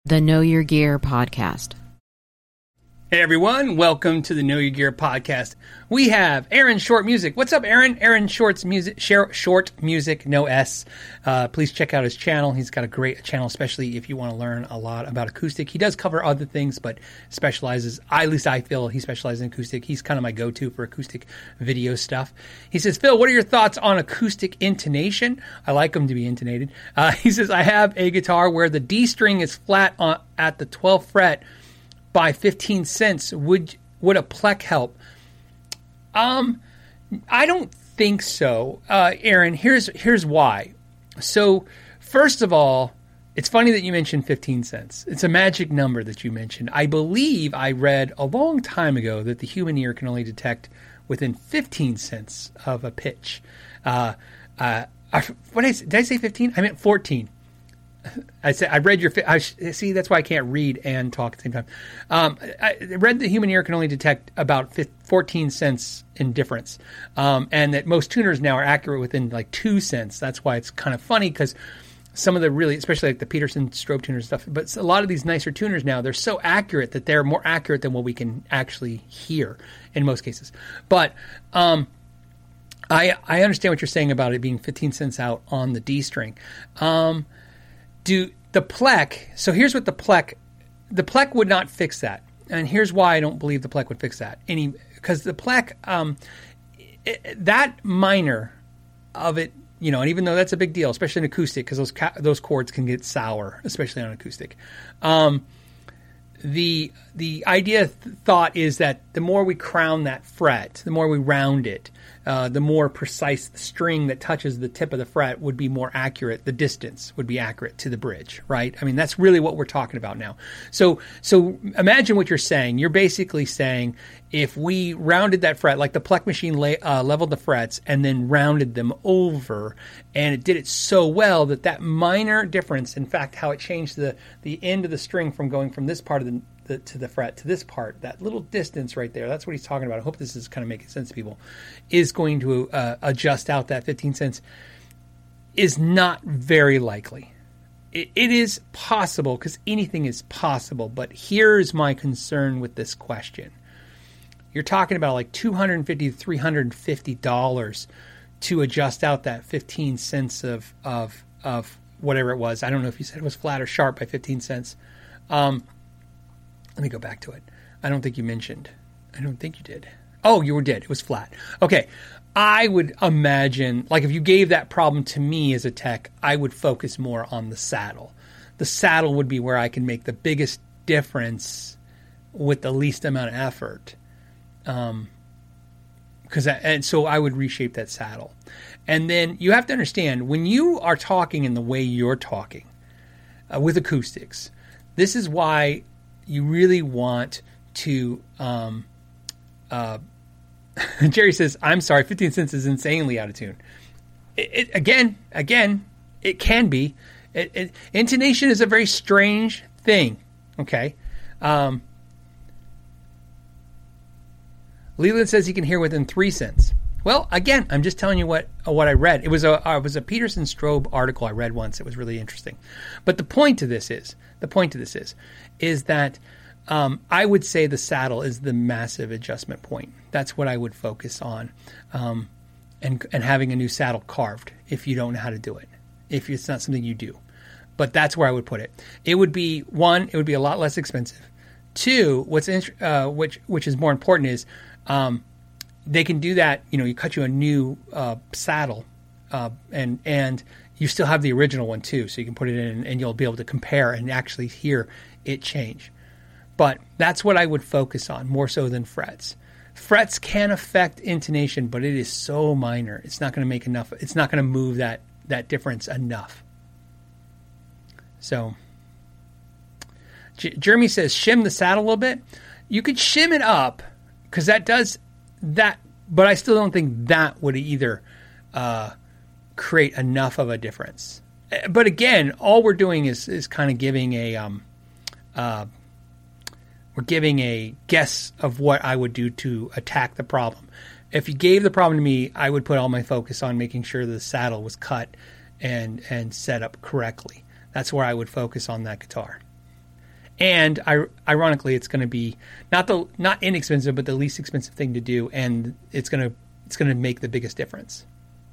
The Know Your Gear podcast. Hey everyone, welcome to the Know Your Gear podcast. We have Aaron Short Music. What's up, Aaron? Aaron Short's Music, Short Music, no S. Please check out his channel. He's got a great channel, especially if you want to learn a lot about acoustic. He does cover other things, but specializes, at least I feel he specializes in acoustic. He's kind of my go-to for acoustic video stuff. He says, Phil, what are your thoughts on acoustic intonation? I like them to be intonated. He says, I have a guitar where the D string is flat at the 12th fret by 15 cents. Would a plec help? I don't think so, Aaron. Here's why. So, first of all, it's funny that you mentioned 15 cents. It's a magic number that you mentioned. I believe I read a long time ago that the human ear can only detect within 15 cents of a pitch. Did I say 15? I meant 14. I read your. See, that's why I can't read and talk at the same time. I read the human ear can only detect about 14 cents in difference, and that most tuners now are accurate within like 2 cents. That's why it's kind of funny because some of the really, especially like the Peterson strobe tuners stuff, but a lot of these nicer tuners now, they're so accurate that they're more accurate than what we can actually hear in most cases. But I understand what you're saying about it being 15 cents out on the D string. Do the plec, so here's what the plec would not fix that. And here's why I don't believe the plec would fix that. Because the plec, that minor of it, and even though that's a big deal, especially in acoustic, because those chords can get sour, especially on acoustic. The thought is that the more we crown that fret, the more we round it, the more precise the string that touches the tip of the fret would be more accurate. The distance would be accurate to the bridge, right? I mean, that's really what we're talking about now. So imagine what you're saying. You're basically saying if we rounded that fret, like the plec machine leveled the frets and then rounded them over, and it did it so well that minor difference, in fact, how it changed the end of the string from going from this part of to the fret to this part, that little distance right there, that's what he's talking about. I hope this is kind of making sense to people, is going to adjust out that 15 cents, is not very likely. It is possible, because anything is possible, but here's my concern with this question. You're talking about like $250 to $350 to adjust out that 15 cents of whatever it was. I don't know if you said it was flat or sharp by 15 cents. Let me go back to it. I don't think you mentioned. I don't think you did. Oh, you did. It was flat. Okay. I would imagine, like if you gave that problem to me as a tech, I would focus more on the saddle. The saddle would be where I can make the biggest difference with the least amount of effort. And so I would reshape that saddle. And then you have to understand, when you are talking in the way you're talking with acoustics, this is why you really want to Jerry says, I'm sorry, 15 cents is insanely out of tune. Again, it can be. Intonation is a very strange thing, okay? Leland says he can hear within 3 cents. Well, again, I'm just telling you what I read. It was a Peterson Strobe article I read once. It was really interesting. But the point to this is that I would say the saddle is the massive adjustment point. That's what I would focus on, and having a new saddle carved if you don't know how to do it, if it's not something you do. But that's where I would put it. It would be, one, it would be a lot less expensive. Two, which is more important is they can do that. You cut you a new saddle, and you still have the original one too, so you can put it in and you'll be able to compare and actually hear it change. But that's what I would focus on more so than frets. Frets can affect intonation, but it is so minor. It's not going to make enough. It's not going to move that difference enough. So Jeremy says, shim the saddle a little bit. You could shim it up because that does that, but I still don't think that would either create enough of a difference. But again, all we're doing is kind of giving we're giving a guess of what I would do to attack the problem. If you gave the problem to me, I would put all my focus on making sure the saddle was cut and set up correctly. That's where I would focus on that guitar. And ironically, it's going to be not inexpensive, but the least expensive thing to do, and it's going to make the biggest difference.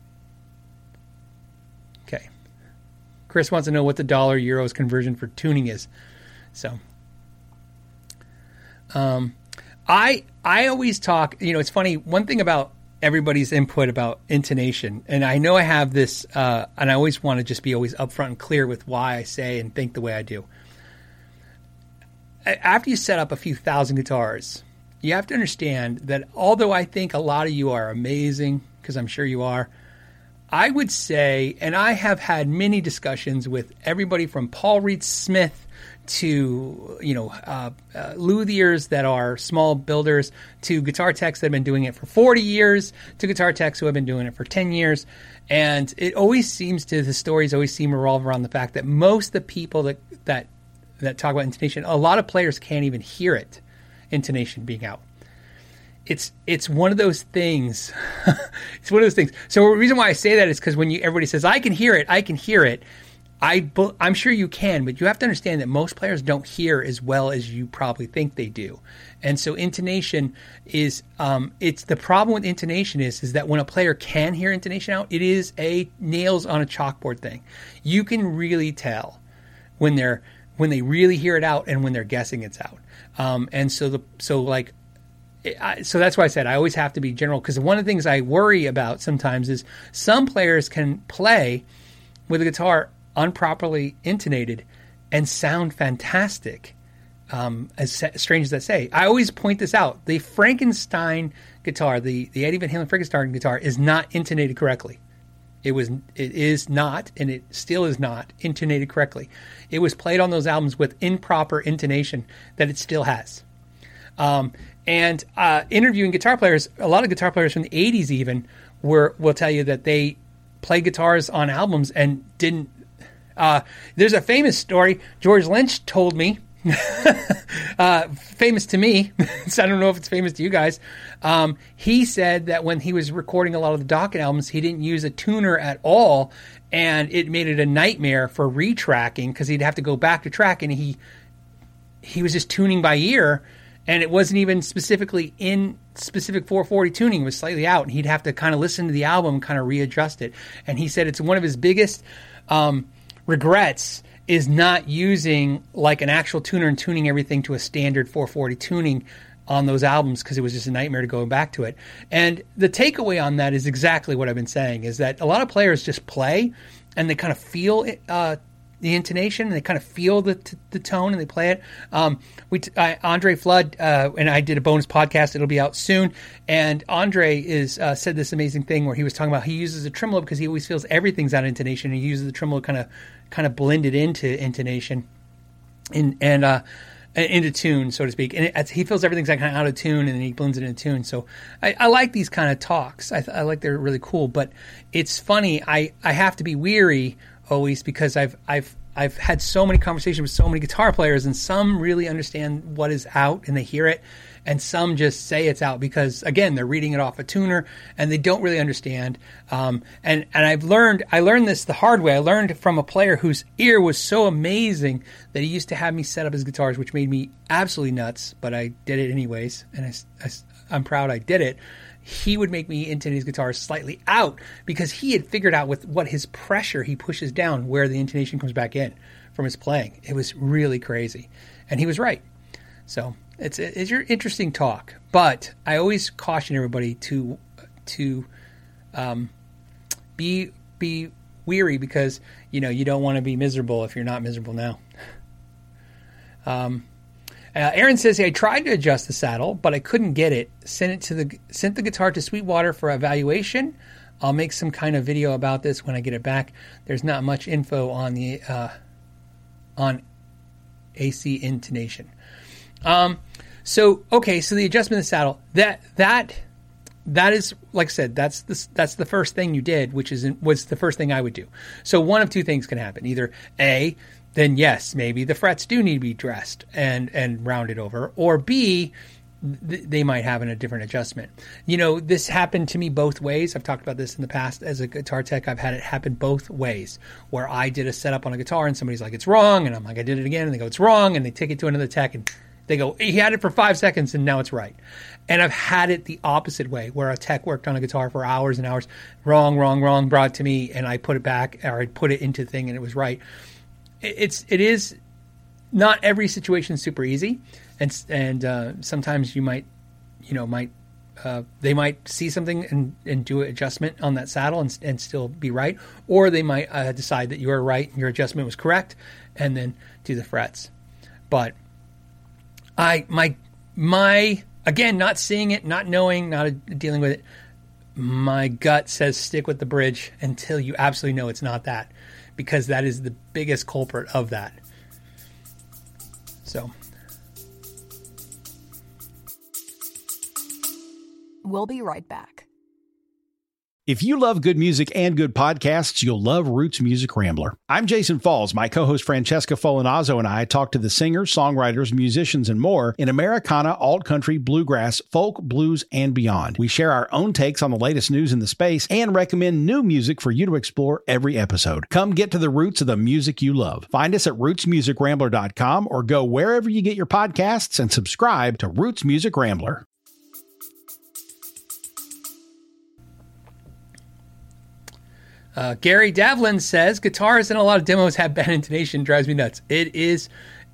Okay. Chris wants to know what the dollar euros conversion for tuning is. So, I always talk. It's funny. One thing about everybody's input about intonation, and I know I have this, and I always want to just be always upfront and clear with why I say and think the way I do. After you set up a few thousand guitars, you have to understand that although I think a lot of you are amazing, because I'm sure you are, I would say, and I have had many discussions with everybody from Paul Reed Smith to, luthiers that are small builders, to guitar techs that have been doing it for 40 years, to guitar techs who have been doing it for 10 years. And it always seems the stories always seem to revolve around the fact that most of the people that talk about intonation, a lot of players can't even hear it, intonation being out. It's one of those things. It's one of those things. So the reason why I say that is because when everybody says, I can hear it, I'm sure you can, but you have to understand that most players don't hear as well as you probably think they do. And so intonation is, it's the problem with intonation is that when a player can hear intonation out, it is a nails on a chalkboard thing. You can really tell when they really hear it out and when they're guessing it's out. So that's why I said I always have to be general, because one of the things I worry about sometimes is some players can play with a guitar unproperly intonated and sound fantastic, as strange as that say. I always point this out. The Frankenstein guitar, the Eddie Van Halen Frankenstein guitar, is not intonated correctly. It is not, and it still is not intonated correctly. It was played on those albums with improper intonation that it still has. And interviewing guitar players, a lot of guitar players from the 80s even will tell you that they play guitars on albums and didn't. There's a famous story George Lynch told me, famous to me, so I don't know if it's famous to you guys. He said that when he was recording a lot of the Dokken albums, he didn't use a tuner at all, and it made it a nightmare for retracking because he'd have to go back to track, and he was just tuning by ear. And it wasn't even specifically in specific 440 tuning. It was slightly out. And he'd have to kind of listen to the album and kind of readjust it. And he said it's one of his biggest regrets is not using like an actual tuner and tuning everything to a standard 440 tuning on those albums, because it was just a nightmare to go back to it. And the takeaway on that is exactly what I've been saying, is that a lot of players just play and they kind of feel the intonation, and they kind of feel the tone, and they play it. Andre Flood and I did a bonus podcast. It'll be out soon. And Andre said this amazing thing where he was talking about he uses a tremolo because he always feels everything's out of intonation. And he uses the tremolo kind of blend it into intonation and into tune, so to speak. And he feels everything's like kind of out of tune, and then he blends it into tune. So I like these kind of talks. I like they're really cool. But it's funny. I have to be weary always, because I've had so many conversations with so many guitar players, and some really understand what is out and they hear it, and some just say it's out because, again, they're reading it off a tuner and they don't really understand. And I learned this the hard way. I learned from a player whose ear was so amazing that he used to have me set up his guitars, which made me absolutely nuts, but I did it anyways, and I'm proud I did it. He would make me intonate his guitars slightly out because he had figured out with what his pressure he pushes down where the intonation comes back in from his playing. It was really crazy. And he was right. So it's your interesting talk. But I always caution everybody to be weary, because you don't want to be miserable if you're not miserable now. Aaron says, I tried to adjust the saddle, but I couldn't get it. Sent the guitar to Sweetwater for evaluation. I'll make some kind of video about this when I get it back. There's not much info on the on AC intonation. So the adjustment of the saddle, that is, like I said, that's the first thing you did, was the first thing I would do. So one of two things can happen. Either A, then yes, maybe the frets do need to be dressed and rounded over. Or B, they might have a different adjustment. This happened to me both ways. I've talked about this in the past as a guitar tech. I've had it happen both ways, where I did a setup on a guitar and somebody's like, it's wrong. And I'm like, I did it again. And they go, it's wrong. And they take it to another tech and they go, he had it for 5 seconds and now it's right. And I've had it the opposite way, where a tech worked on a guitar for hours and hours, wrong, brought it to me, and I put it back, or I put it into the thing and it was right. It is not every situation is super easy. And sometimes you might they might see something and do an adjustment on that saddle and still be right, or they might decide that you are right and your adjustment was correct, and then do the frets. But my again, not seeing it, not knowing, not dealing with it, my gut says stick with the bridge until you absolutely know it's not that, because that is the biggest culprit of that. So. We'll be right back. If you love good music and good podcasts, you'll love Roots Music Rambler. I'm Jason Falls. My co-host Francesca Folinazzo and I talk to the singers, songwriters, musicians, and more in Americana, alt country, bluegrass, folk, blues, and beyond. We share our own takes on the latest news in the space and recommend new music for you to explore every episode. Come get to the roots of the music you love. Find us at rootsmusicrambler.com or go wherever you get your podcasts and subscribe to Roots Music Rambler. Gary Davlin says, guitars and a lot of demos have bad intonation, drives me nuts. It is,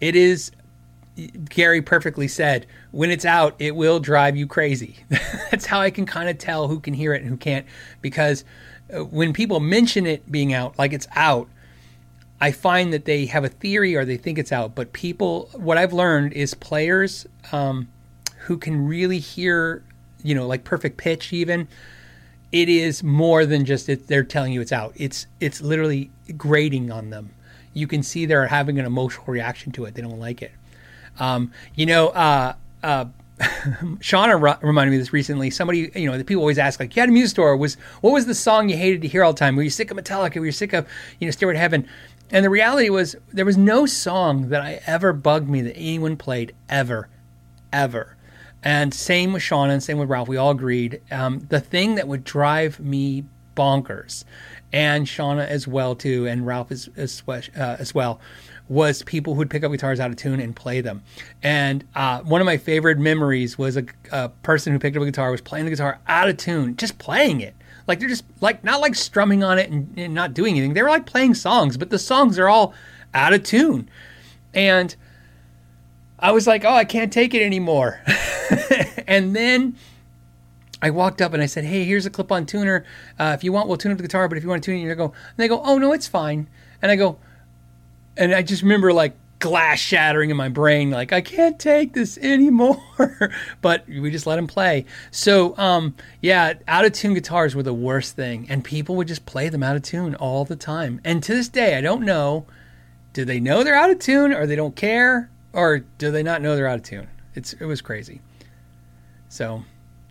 Gary perfectly said, when it's out, it will drive you crazy. That's how I can kind of tell who can hear it and who can't, because when people mention it being out, like it's out, I find that they have a theory or they think it's out. But people, what I've learned is players who can really hear, like perfect pitch even, it is more than just they're telling you it's out. It's literally grating on them. You can see they're having an emotional reaction to it. They don't like it. Shauna reminded me of this recently. Somebody, the people always ask, like, you had a music store. What was the song you hated to hear all the time? Were you sick of Metallica? Were you sick of, Stairway to Heaven? And the reality was there was no song that I ever bugged me that anyone played ever. And same with Shauna and same with Ralph. We all agreed. The thing that would drive me bonkers, and Shauna as well too, and Ralph as well, was people who'd pick up guitars out of tune and play them. And one of my favorite memories was a person who picked up a guitar, was playing the guitar out of tune, just playing it. Like they're just like not like strumming on it and not doing anything. They were like playing songs, but the songs are all out of tune. And I was like, oh, I can't take it anymore. And then I walked up and I said, hey, here's a clip-on tuner. If you want, we'll tune up the guitar, but if you want to tune it, and they go, oh, no, it's fine. And I go, and I just remember like glass shattering in my brain, like, I can't take this anymore. But we just let him play. So, out-of-tune guitars were the worst thing. And people would just play them out of tune all the time. And to this day, I don't know, do they know they're out of tune or they don't care? Or do they not know they're out of tune? It was crazy. So,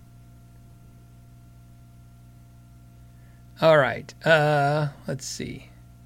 all right. Let's see.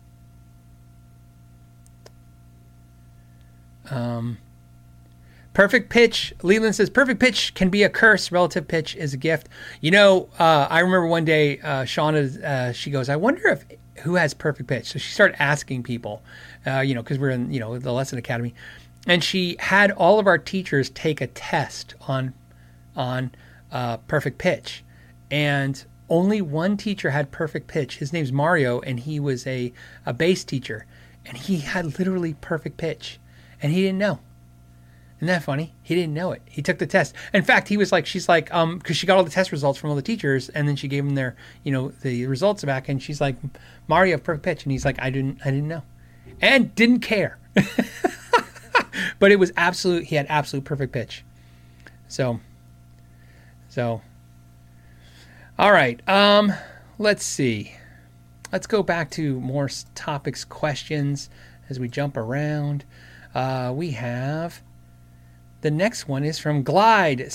Perfect pitch. Leland says, perfect pitch can be a curse. Relative pitch is a gift. I remember one day, Shauna, she goes, I wonder who has perfect pitch. So she started asking people, because we're in, the lesson academy. And she had all of our teachers take a test on perfect pitch. And only one teacher had perfect pitch. His name's Mario, and he was a bass teacher. And he had literally perfect pitch. And he didn't know. Isn't that funny? He didn't know it. He took the test. In fact, she's like, because she got all the test results from all the teachers, and then she gave him their, the results back, and she's like, Mario, perfect pitch. And he's like, I didn't know. And didn't care. But it was he had absolute perfect pitch. So, all right. Let's see. Let's go back to more topics, questions as we jump around. We have the next one is from Glide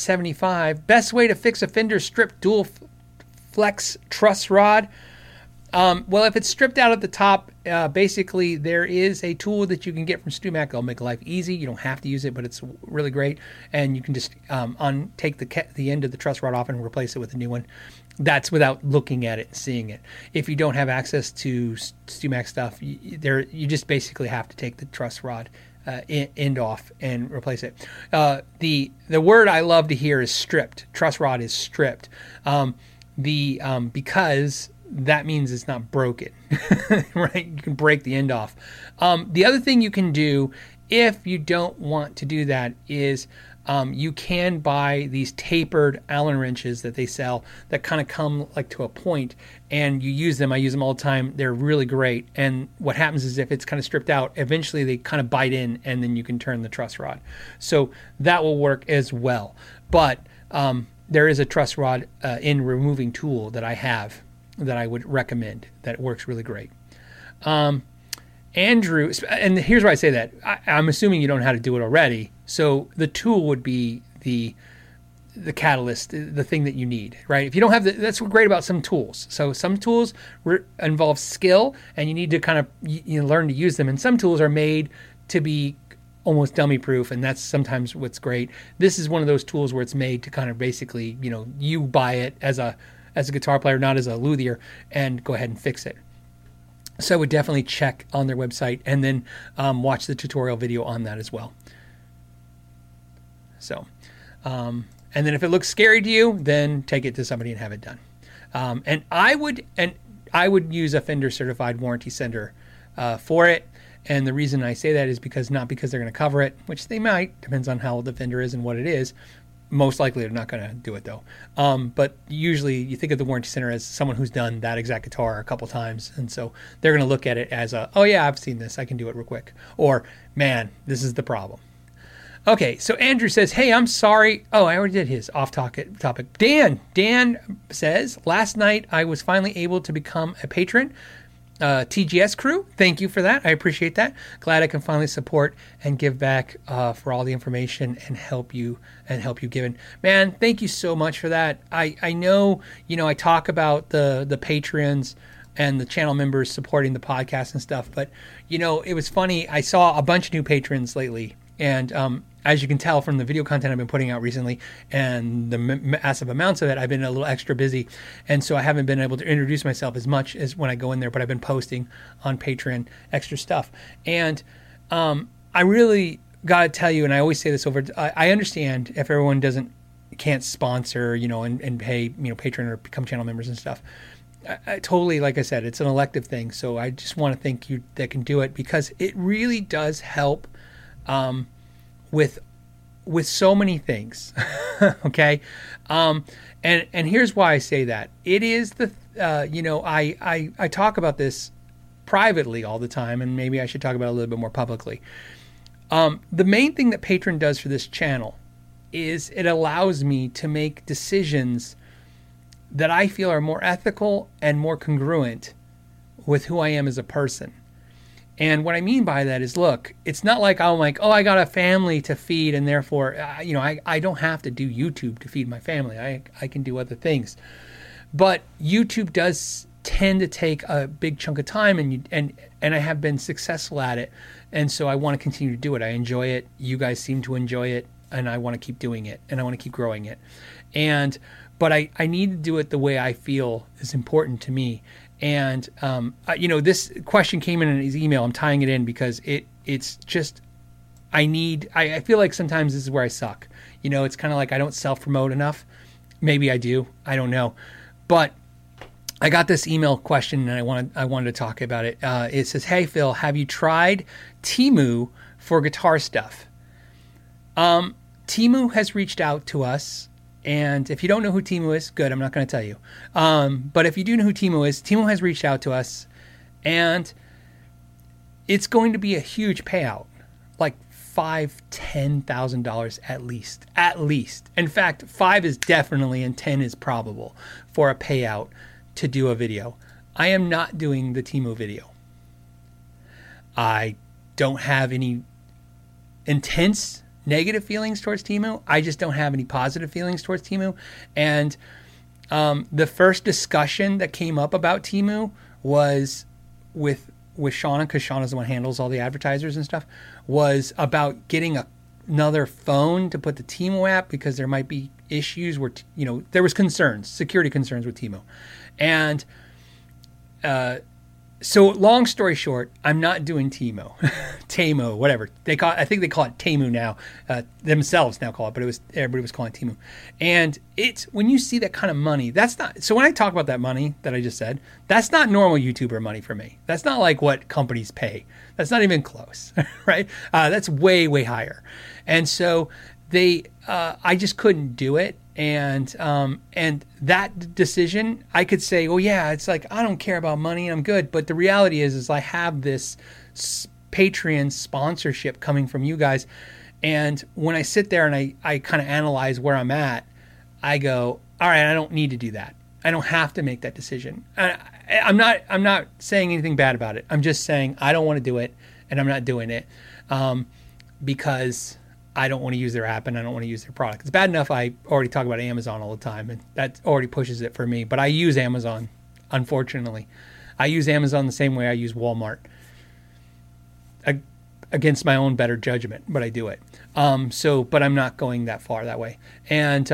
7575. Best way to fix a Fender strip dual flex truss rod. Well, if it's stripped out at the top, basically there is a tool that you can get from StewMac. It'll make life easy. You don't have to use it, but it's really great. And you can just take the end of the truss rod off and replace it with a new one. That's without looking at it and seeing it. If you don't have access to StewMac stuff, you just basically have to take the truss rod end off and replace it. The word I love to hear is stripped. Truss rod is stripped. Because that means it's not broken, right? You can break the end off. The other thing you can do if you don't want to do that is you can buy these tapered Allen wrenches that they sell that kind of come like to a point, and you use them. I use them all the time. They're really great. And what happens is if it's kind of stripped out, eventually they kind of bite in, and then you can turn the truss rod. So that will work as well. But there is a truss rod in removing tool that I have that I would recommend that works really great. Andrew, and here's why I say that. I'm assuming you don't know how to do it already. So the tool would be the catalyst, the thing that you need, right? If you don't have that's what's great about some tools. So some tools involve skill, and you need to kind of learn to use them. And some tools are made to be almost dummy proof, and that's sometimes what's great. This is one of those tools where it's made to kind of basically, you buy it as a guitar player, not as a luthier, and go ahead and fix it. So I would definitely check on their website and then watch the tutorial video on that as well. So, and then if it looks scary to you, then take it to somebody and have it done. And I would use a Fender certified warranty sender for it. And the reason I say that is not because they're going to cover it, which they might, depends on how the Fender is and what it is. Most likely they're not going to do it though. But usually you think of the warranty center as someone who's done that exact guitar a couple times. And so they're going to look at it as oh yeah, I've seen this. I can do it real quick. Or, man, this is the problem. Okay, so Andrew says, hey, I'm sorry. Oh, I already did his off-topic. Dan says, last night I was finally able to become a patron. TGS crew, thank you for that. I appreciate that. Glad I can finally support and give back for all the information and help you given. Man, thank you so much for that. I know, I talk about the Patreons and the channel members supporting the podcast and stuff, but it was funny. I saw a bunch of new patrons lately, and as you can tell from the video content I've been putting out recently and the massive amounts of it, I've been a little extra busy. And so I haven't been able to introduce myself as much as when I go in there, but I've been posting on Patreon extra stuff. And I really got to tell you, and I always say this I understand if everyone can't sponsor, and pay, Patreon or become channel members and stuff. I totally, like I said, it's an elective thing. So I just want to thank you that can do it, because it really does help with so many things. Okay. And here's why I say that. It is I talk about this privately all the time, and maybe I should talk about it a little bit more publicly. The main thing that Patreon does for this channel is it allows me to make decisions that I feel are more ethical and more congruent with who I am as a person. And what I mean by that is, look, it's not like I'm like, oh, I got a family to feed, and therefore, I don't have to do YouTube to feed my family. I can do other things. But YouTube does tend to take a big chunk of time, and I have been successful at it. And so I want to continue to do it. I enjoy it. You guys seem to enjoy it, and I want to keep doing it, and I want to keep growing it. But I need to do it the way I feel is important to me. And, this question came in his email. I'm tying it in because it's just, I feel like sometimes this is where I suck. It's kind of like I don't self-promote enough. Maybe I do. I don't know. But I got this email question, and I wanted to talk about it. It says, hey, Phil, have you tried Temu for guitar stuff? Temu has reached out to us. And if you don't know who Temu is, good, I'm not going to tell you. But if you do know who Temu is, Temu has reached out to us, and it's going to be a huge payout, like $5,000-$10,000 at least. In fact, 5 is definitely and 10 is probable for a payout to do a video. I am not doing the Temu video. I don't have any intense negative feelings towards Temu. I just don't have any positive feelings towards Temu. And the first discussion that came up about Temu was with Shauna, because Shauna's the one who handles all the advertisers and stuff, was about getting another phone to put the Timo app, because there might be issues where, there was security concerns with Timo. And so long story short, I'm not doing Timo, Tamo, whatever I think they call it Temu now, themselves now call it, but everybody was calling it Temu. And it's, when you see that kind of money, that's not, so when I talk about that money that I just said, that's not normal YouTuber money for me. That's not like what companies pay. That's not even close, right? That's way, way higher. And so I just couldn't do it. And that decision, I could say, oh yeah, it's like, I don't care about money, I'm good. But the reality is I have this Patreon sponsorship coming from you guys. And when I sit there and I kind of analyze where I'm at, I go, all right, I don't need to do that. I don't have to make that decision. I'm not saying anything bad about it. I'm just saying I don't want to do it, and I'm not doing it because I don't want to use their app and I don't want to use their product. It's bad enough I already talk about Amazon all the time, and that already pushes it for me. But I use Amazon, unfortunately. I use Amazon the same way I use Walmart, against my own better judgment, but I do it. But I'm not going that far that way. And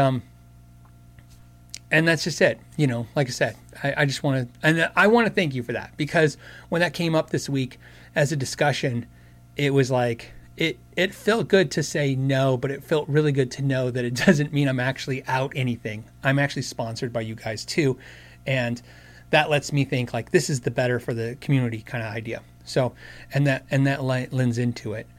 that's just it. Like I said, I just want to, and I want to thank you for that, because when that came up this week as a discussion, it was like, it felt good to say no, but it felt really good to know that it doesn't mean I'm actually out anything. I'm actually sponsored by you guys too. And that lets me think like, this is the better for the community kind of idea. So, and that lends into it.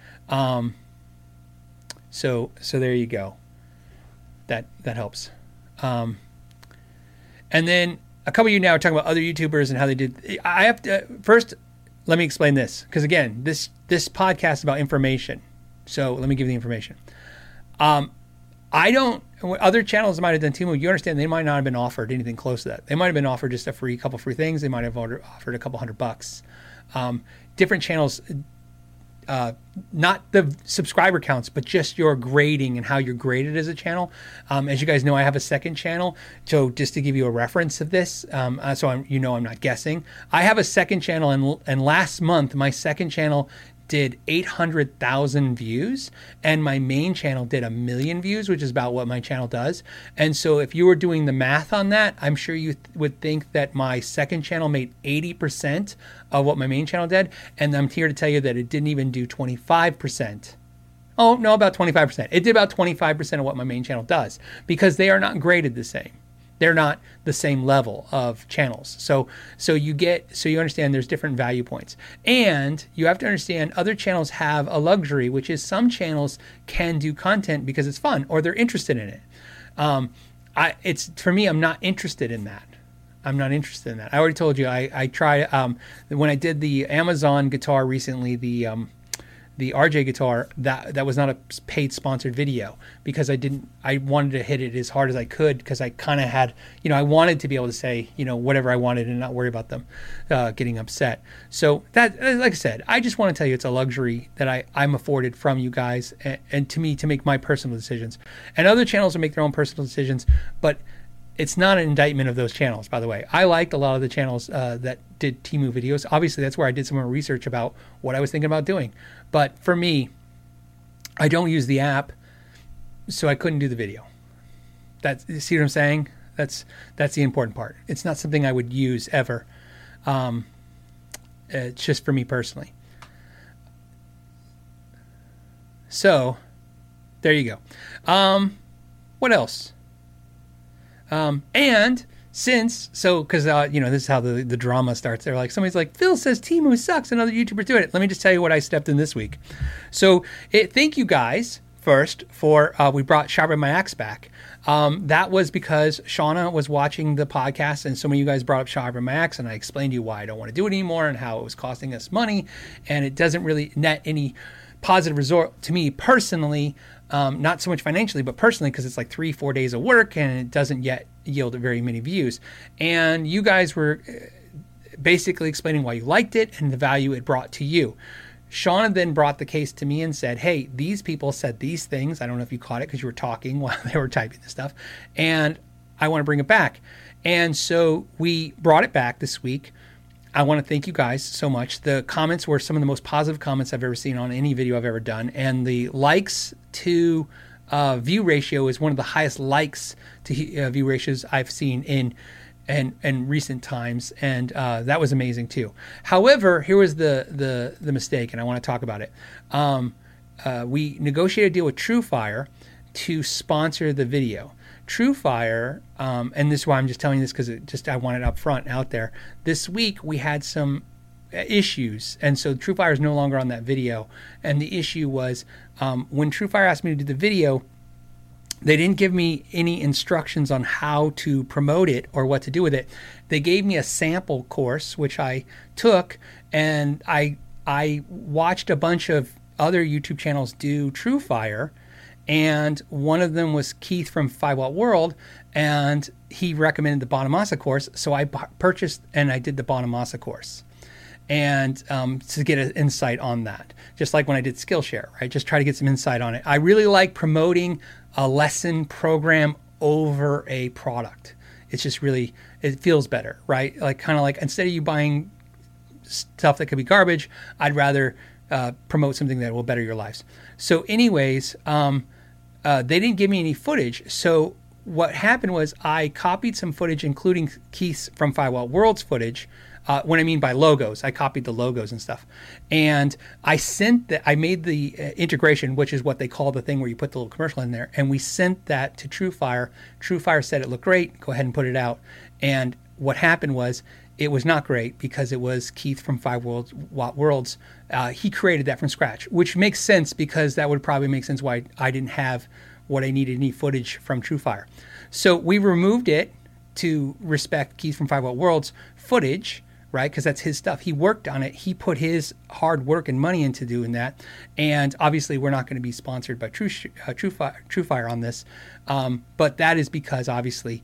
So there you go. That helps. And then a couple of you now are talking about other YouTubers and how they did. I have to first, let me explain this, because again, this podcast is about information. So let me give you the information. Other channels might have done Timo. You understand they might not have been offered anything close to that. They might have been offered just a couple free things. They might have offered a couple $100. Different channels, not the subscriber counts, but just your grading and how you're graded as a channel. As you guys know, I have a second channel. So just to give you a reference of this, so I'm not guessing. I have a second channel, and last month my second channel did 800,000 views, and my main channel did 1 million views, which is about what my channel does. And so if you were doing the math on that, I'm sure you would think that my second channel made 80% of what my main channel did. And I'm here to tell you that it didn't even do 25%. Oh, no, about 25%. It did about 25% of what my main channel does, because they are not graded the same. They're not the same level of channels. So you understand there's different value points. And you have to understand other channels have a luxury, which is some channels can do content because it's fun or they're interested in it. For me, I'm not interested in that. I already told you I tried when I did the Amazon guitar recently, the RJ guitar, that was not a paid sponsored video, because I wanted to hit it as hard as I could, because I kind of had, I wanted to be able to say, whatever I wanted and not worry about them getting upset. So that, like I said, I just want to tell you it's a luxury that I'm afforded from you guys, and to me, to make my personal decisions. And other channels will make their own personal decisions, but it's not an indictment of those channels, by the way. I liked a lot of the channels that did Temu videos. Obviously, that's where I did some more research about what I was thinking about doing. But for me, I don't use the app, so I couldn't do the video. See what I'm saying? That's the important part. It's not something I would use ever. It's just for me personally. So, there you go. What else? And since, because this is how the drama starts. They're like, somebody's like, Phil says Temu sucks, another YouTuber doing it. Let me just tell you what I stepped in this week. So thank you guys first for, we brought Sharpen My Axe back. That was because Shauna was watching the podcast, and some of you guys brought up Sharpen My Axe, and I explained to you why I don't want to do it anymore and how it was costing us money, and it doesn't really net any positive result to me personally. Not so much financially, but personally, because it's like 3-4 days of work and it doesn't yet yield very many views. And you guys were basically explaining why you liked it and the value it brought to you. Shauna then brought the case to me and said, hey, these people said these things. I don't know if you caught it because you were talking while they were typing this stuff. And I want to bring it back. And so we brought it back this week. I want to thank you guys so much. The comments were some of the most positive comments I've ever seen on any video I've ever done. And the likes to view ratio is one of the highest likes to view ratios I've seen in recent times. And that was amazing too. However, here was the mistake, and I want to talk about it. We negotiated a deal with TrueFire to sponsor the video. TrueFire, and this is why I'm just telling you this because I want it up front out there. This week we had some issues, and so TrueFire is no longer on that video. And the issue was when TrueFire asked me to do the video, they didn't give me any instructions on how to promote it or what to do with it. They gave me a sample course, which I took, and I watched a bunch of other YouTube channels do TrueFire. And one of them was Keith from 5 Watt World, and he recommended the Bonamassa course. So I purchased and I did the Bonamassa course, and to get an insight on that, just like when I did Skillshare, right? Just try to get some insight on it. I really like promoting a lesson program over a product. It's just really, it feels better, right? Like kind of like instead of you buying stuff that could be garbage, I'd rather promote something that will better your lives. So anyways, they didn't give me any footage. So what happened was I copied some footage, including Keith's from 5 Watt World's footage. What I mean by logos, I copied the logos and stuff. And I made the integration, which is what they call the thing where you put the little commercial in there. And we sent that to TrueFire. TrueFire said it looked great. Go ahead and put it out. And what happened was it was not great because it was Keith from 5 Watt Worlds. He created that from scratch, which makes sense because that would probably make sense why I didn't have what I needed, any footage from TrueFire. So we removed it to respect Keith from 5 Watt Worlds footage, right? Because that's his stuff. He worked on it. He put his hard work and money into doing that. And obviously, we're not going to be sponsored by TrueFire on this. But that is because obviously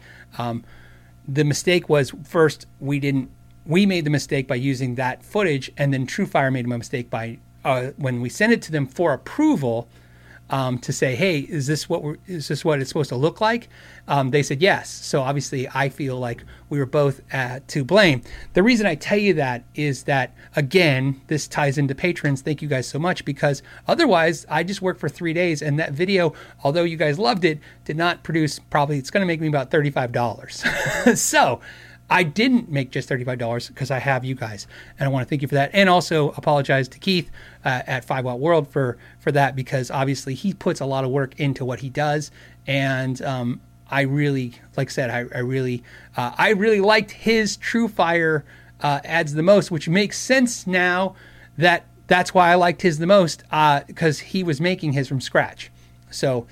the mistake was first we made the mistake by using that footage, and then TrueFire made a mistake by when we sent it to them for approval to say, hey, is this what it's supposed to look like? They said yes. So obviously, I feel like we were both to blame. The reason I tell you that is that, again, this ties into patrons. Thank you guys so much, because otherwise, I just worked for 3 days, and that video, although you guys loved it, did not produce. Probably it's going to make me about $35. So I didn't make just $35 because I have you guys, and I want to thank you for that. And also apologize to Keith at 5 Watt World for that, because obviously he puts a lot of work into what he does. And I really, like I said, I really liked his TrueFire ads the most, which makes sense now that's why I liked his the most, because he was making his from scratch. So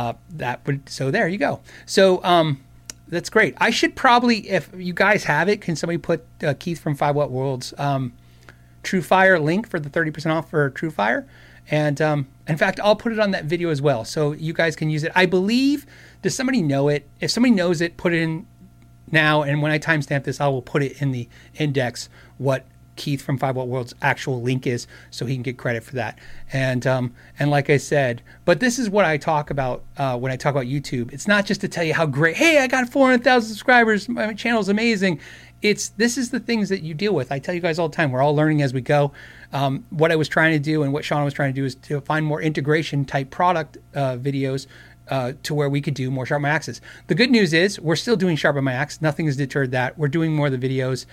so there you go. So that's great. I should probably, if you guys have it, can somebody put Keith from 5 Watt World's TrueFire link for the 30% off for TrueFire? And in fact, I'll put it on that video as well, so you guys can use it. I believe, does somebody know it? If somebody knows it, put it in now. And when I timestamp this, I will put it in the index what Keith from 5 Watt World's actual link is, so he can get credit for that. And like I said, but this is what I talk about when I talk about YouTube. It's not just to tell you how great, hey, I got 400,000 subscribers, my channel's amazing. This is the things that you deal with. I tell you guys all the time, we're all learning as we go. What I was trying to do and what Sean was trying to do is to find more integration type product videos to where we could do more Sharpen My Axes. The good news is we're still doing Sharpen My Axe. Nothing has deterred that. We're doing more of the videos,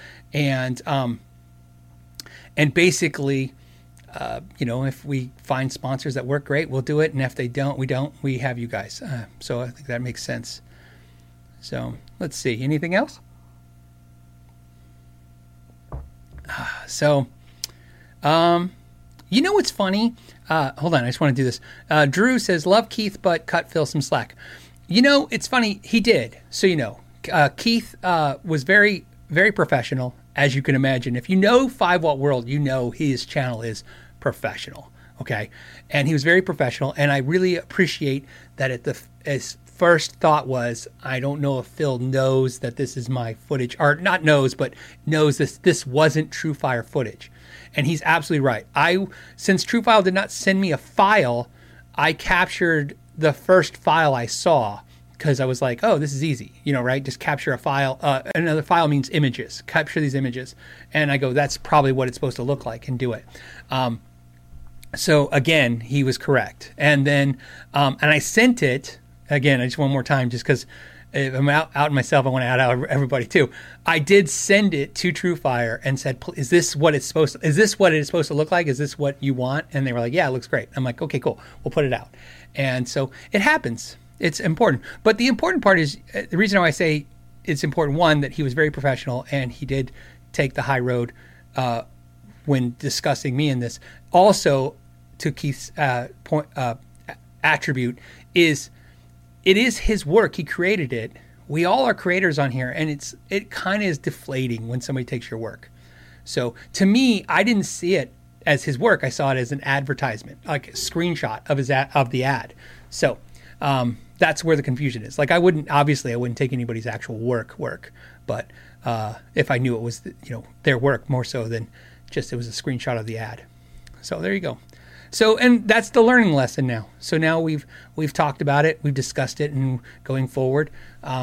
and basically, if we find sponsors that work great, we'll do it. And if they don't, we don't. We have you guys. So I think that makes sense. So let's see. Anything else? What's funny? Hold on. I just want to do this. Drew says, love Keith, but cut Phil some slack. It's funny. He did. So, Keith was very, very professional. As you can imagine, if you know 5 Watt World, his channel is professional, okay? And he was very professional, and I really appreciate that his first thought was, I don't know if Phil knows that this is my footage, or not knows, but knows this wasn't TrueFire footage. And he's absolutely right. Since TrueFire did not send me a file, I captured the first file I saw, because I was like, oh, this is easy, right? Just capture a file. Another file means images. Capture these images. And I go, that's probably what it's supposed to look like, and do it. So again, he was correct. And then, and I sent it again, just one more time, just because if I'm out myself, I want to out everybody too. I did send it to TrueFire and said, is this what it is supposed to look like? Is this what you want? And they were like, yeah, it looks great. I'm like, okay, cool. We'll put it out. And so it happens. It's important. But the important part is, the reason why I say it's important, one, that he was very professional and he did take the high road when discussing me in this. Also, to Keith's attribute is, it is his work. He created it. We all are creators on here, and it kind of is deflating when somebody takes your work. So to me, I didn't see it as his work. I saw it as an advertisement, like a screenshot of the ad. So that's where the confusion is. Like I wouldn't take anybody's actual work, but if I knew it was their work more so than just it was a screenshot of the ad. So there you go. So, and that's the learning lesson now. So now we've talked about it, we've discussed it, and going forward,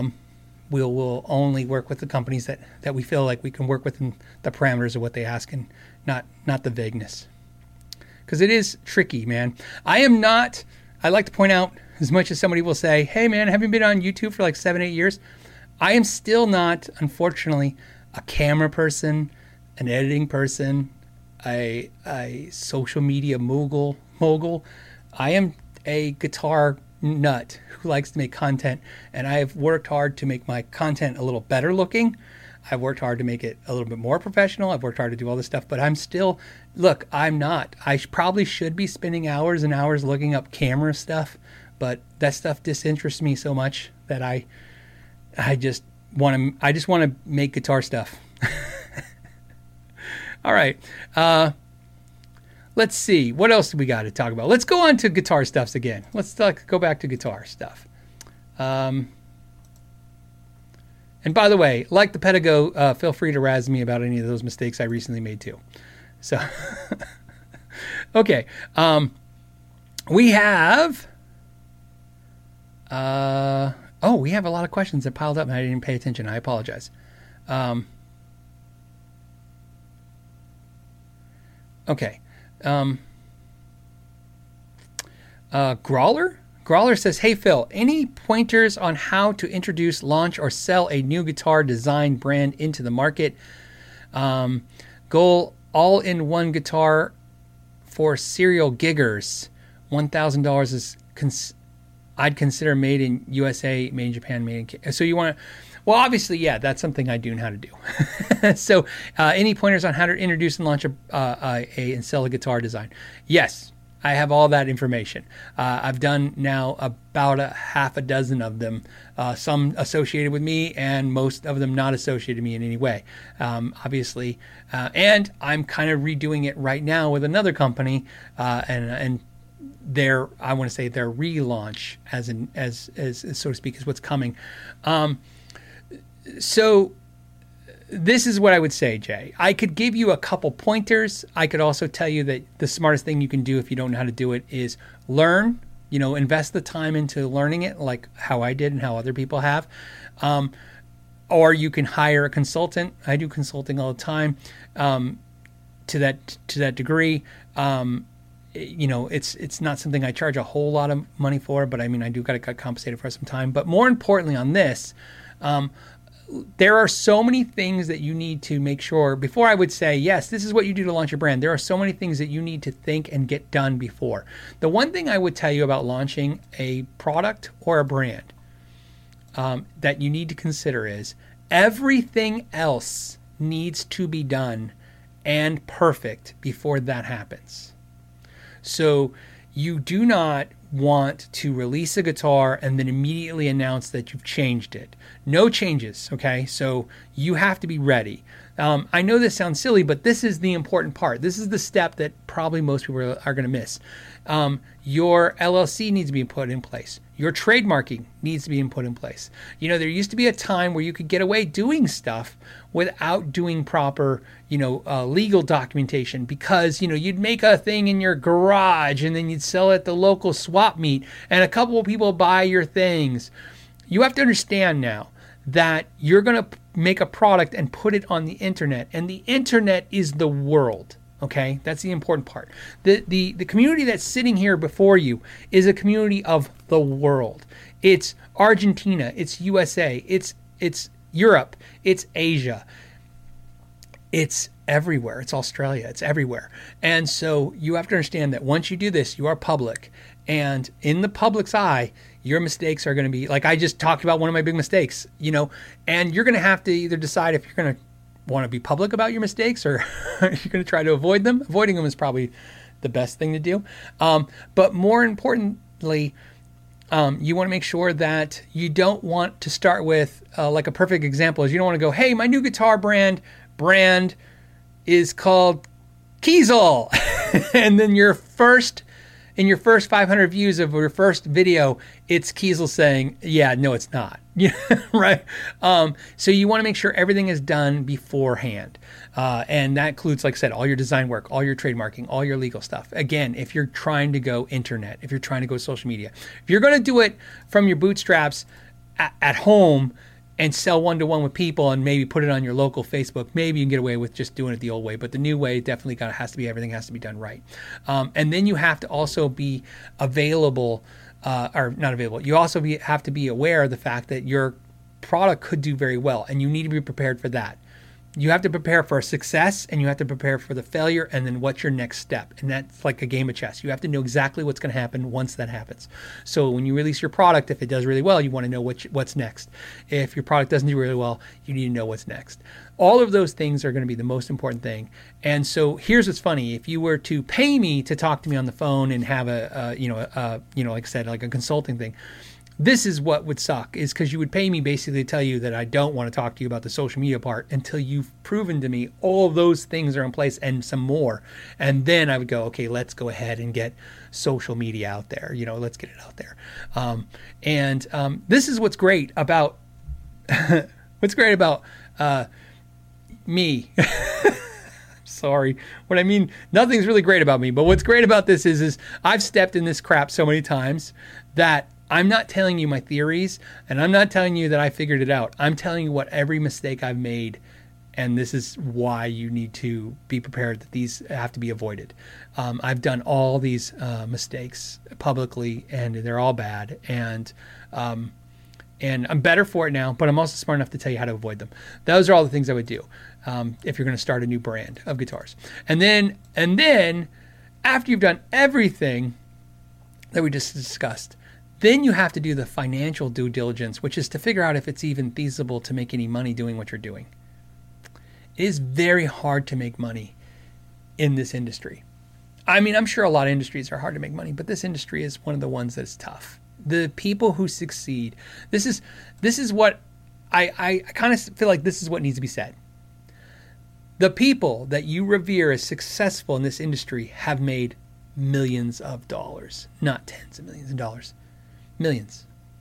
we'll only work with the companies that we feel like we can work within the parameters of what they ask, and not the vagueness. Because it is tricky, man. I like to point out, as much as somebody will say, hey man, have you been on YouTube for like 7-8 years? I am still not, unfortunately, a camera person, an editing person, a social media mogul. I am a guitar nut who likes to make content, and I have worked hard to make my content a little better looking. I've worked hard to make it a little bit more professional. I've worked hard to do all this stuff, but I'm still, I'm not. I probably should be spending hours and hours looking up camera stuff, but that stuff disinterests me so much that I just want to make guitar stuff. All right. Let's see. What else do we got to talk about? Let's go on to guitar stuffs again. Let's go back to guitar stuff. And by the way, like the Pedigo, feel free to razz me about any of those mistakes I recently made too. So, okay. We have... we have a lot of questions that piled up and I didn't pay attention. I apologize. Okay. Grawler says, hey Phil, any pointers on how to introduce, launch, or sell a new guitar design brand into the market? Goal, all-in-one guitar for serial giggers. $1,000 is I'd consider made in USA, made in Japan, made in... So you want to... Well, obviously, yeah, that's something I do know how to do. So any pointers on how to introduce and launch and sell a guitar design? Yes, I have all that information. I've done now about a half a dozen of them, some associated with me and most of them not associated with me in any way, obviously. And I'm kind of redoing it right now with another company, and their, I want to say their relaunch as so to speak, is what's coming. So this is what I would say, Jay. I could give you a couple pointers. I could also tell you that the smartest thing you can do if you don't know how to do it is learn, invest the time into learning it, like how I did and how other people have. Or you can hire a consultant. I do consulting all the time, to that degree. It's not something I charge a whole lot of money for, but I mean, I do got to get compensated for some time. But more importantly on this, there are so many things that you need to make sure before I would say, yes, this is what you do to launch your brand. There are so many things that you need to think and get done before. The one thing I would tell you about launching a product or a brand that you need to consider is everything else needs to be done and perfect before that happens. So you do not want to release a guitar and then immediately announce that you've changed it. No changes, okay? So you have to be ready. I know this sounds silly, but this is the important part. This is the step that probably most people are going to miss. Your LLC needs to be put in place. Your trademarking needs to be put in place. There used to be a time where you could get away doing stuff without doing proper, legal documentation because, you'd make a thing in your garage and then you'd sell it at the local swap meet and a couple of people buy your things. You have to understand now that you're going to make a product and put it on the internet, and the internet is the world. Okay, that's the important part. The community that's sitting here before you is a community of the world. It's Argentina, it's USA, it's Europe, it's Asia, it's everywhere. It's Australia, it's everywhere. And so you have to understand that once you do this, you are public, and in the public's eye, your mistakes are going to be, like I just talked about one of my big mistakes, and you're going to have to either decide if you're going to want to be public about your mistakes or you're going to try to avoid them. Avoiding them is probably the best thing to do. But more importantly, you want to make sure that you don't want to start with, like a perfect example is you don't want to go, hey, my new guitar brand is called Kiesel. And then in your first 500 views of your first video, it's Kiesel saying, yeah, no, it's not. Right? So you want to make sure everything is done beforehand. And that includes, like I said, all your design work, all your trademarking, all your legal stuff. Again, if you're trying to go internet, if you're trying to go social media, if you're going to do it from your bootstraps at home and sell one-to-one with people and maybe put it on your local Facebook, maybe you can get away with just doing it the old way. But the new way definitely everything has to be done right. And then you have to also be available, or not available. You also have to be aware of the fact that your product could do very well, and you need to be prepared for that. You have to prepare for success, and you have to prepare for the failure, and then what's your next step. And that's like a game of chess. You have to know exactly what's going to happen once that happens. So when you release your product, if it does really well, you want to know what's next. If your product doesn't do really well, you need to know what's next. All of those things are going to be the most important thing. And so here's what's funny. If you were to pay me to talk to me on the phone and have like I said, like a consulting thing, this is what would suck, is because you would pay me basically to tell you that I don't want to talk to you about the social media part until you've proven to me all of those things are in place and some more. And then I would go, okay, let's go ahead and get social media out there. Let's get it out there. This is what's great about me. Sorry. What I mean, nothing's really great about me, but what's great about this is I've stepped in this crap so many times that I'm not telling you my theories, and I'm not telling you that I figured it out. I'm telling you what every mistake I've made, and this is why you need to be prepared that these have to be avoided. I've done all these mistakes publicly, and they're all bad, and I'm better for it now, but I'm also smart enough to tell you how to avoid them. Those are all the things I would do if you're going to start a new brand of guitars. And then after you've done everything that we just discussed, then you have to do the financial due diligence, which is to figure out if it's even feasible to make any money doing what you're doing. It is very hard to make money in this industry. I mean, I'm sure a lot of industries are hard to make money, but this industry is one of the ones that's tough. The people who succeed, this is what I kind of feel like this is what needs to be said. The people that you revere as successful in this industry have made millions of dollars, not tens of millions of dollars. Millions.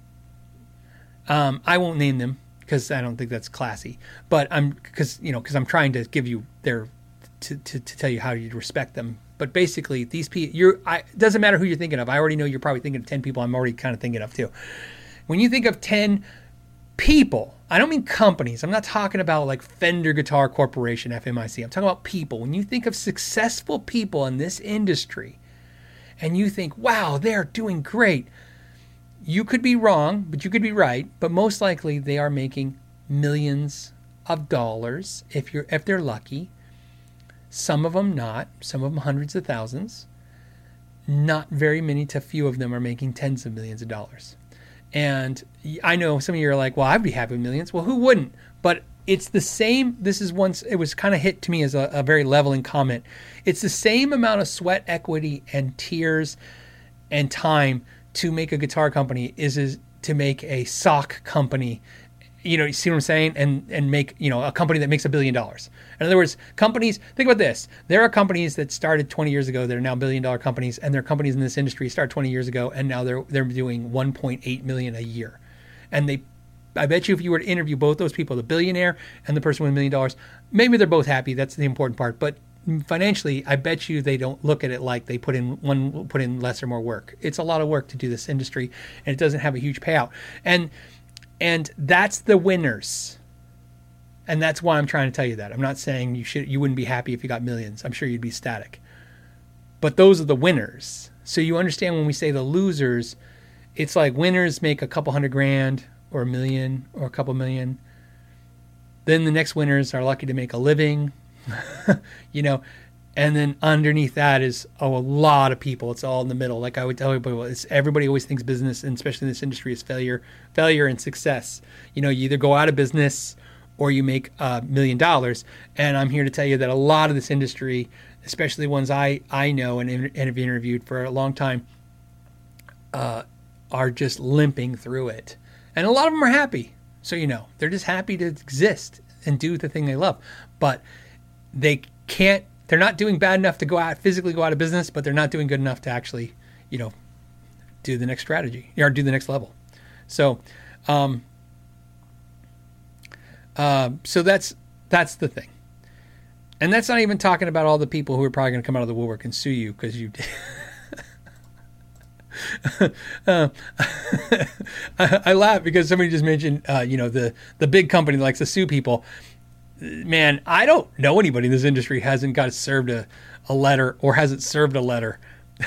I won't name them because I don't think that's classy. But because I'm trying to give you to tell you how you respect them. But basically, these people, it doesn't matter who you're thinking of. I already know you're probably thinking of 10 people. I'm already kind of thinking of too. When you think of 10 people, I don't mean companies. I'm not talking about like Fender Guitar Corporation, FMIC. I'm talking about people. When you think of successful people in this industry, and you think, wow, they're doing great. You could be wrong, but you could be right. But most likely they are making millions of dollars if they're lucky. Some of them not. Some of them hundreds of thousands. Not very many to few of them are making tens of millions of dollars. And I know some of you are like, well, I'd be happy with millions. Well, who wouldn't? But it's the same. It was kind of hit to me as a very leveling comment. It's the same amount of sweat, equity, and tears and time to make a guitar company is to make a sock company. You see what I'm saying? And make, a company that makes $1 billion. In other words, companies, think about this. There are companies that started 20 years ago that are now $1 billion companies, and there are companies in this industry started 20 years ago, and now they're doing 1.8 million a year. And I bet you if you were to interview both those people, the billionaire and the person with $1 million, maybe they're both happy. That's the important part. But financially, I bet you they don't look at it like they put in less or more work. It's a lot of work to do this industry, and it doesn't have a huge payout. And And that's the winners. And that's why I'm trying to tell you that. I'm not saying you wouldn't be happy if you got millions. I'm sure you'd be ecstatic. But those are the winners. So you understand when we say the losers, it's like winners make a couple $100,000 or $1 million or a couple million. Then the next winners are lucky to make a living, and then underneath that is a lot of people. It's all in the middle. Like I would tell people, everybody always thinks business, and especially in this industry, is failure and success. You either go out of business or you make $1 million. And I'm here to tell you that a lot of this industry, especially the ones I know and have interviewed for a long time, are just limping through it. And a lot of them are happy. So, they're just happy to exist and do the thing they love. But they're not doing bad enough to physically go out of business, but they're not doing good enough to actually, do the next strategy or do the next level. So, so that's the thing. And that's not even talking about all the people who are probably going to come out of the woodwork and sue you because you did. I laugh because somebody just mentioned, the big company that likes to sue people. Man, I don't know anybody in this industry hasn't got served a letter or hasn't served a letter.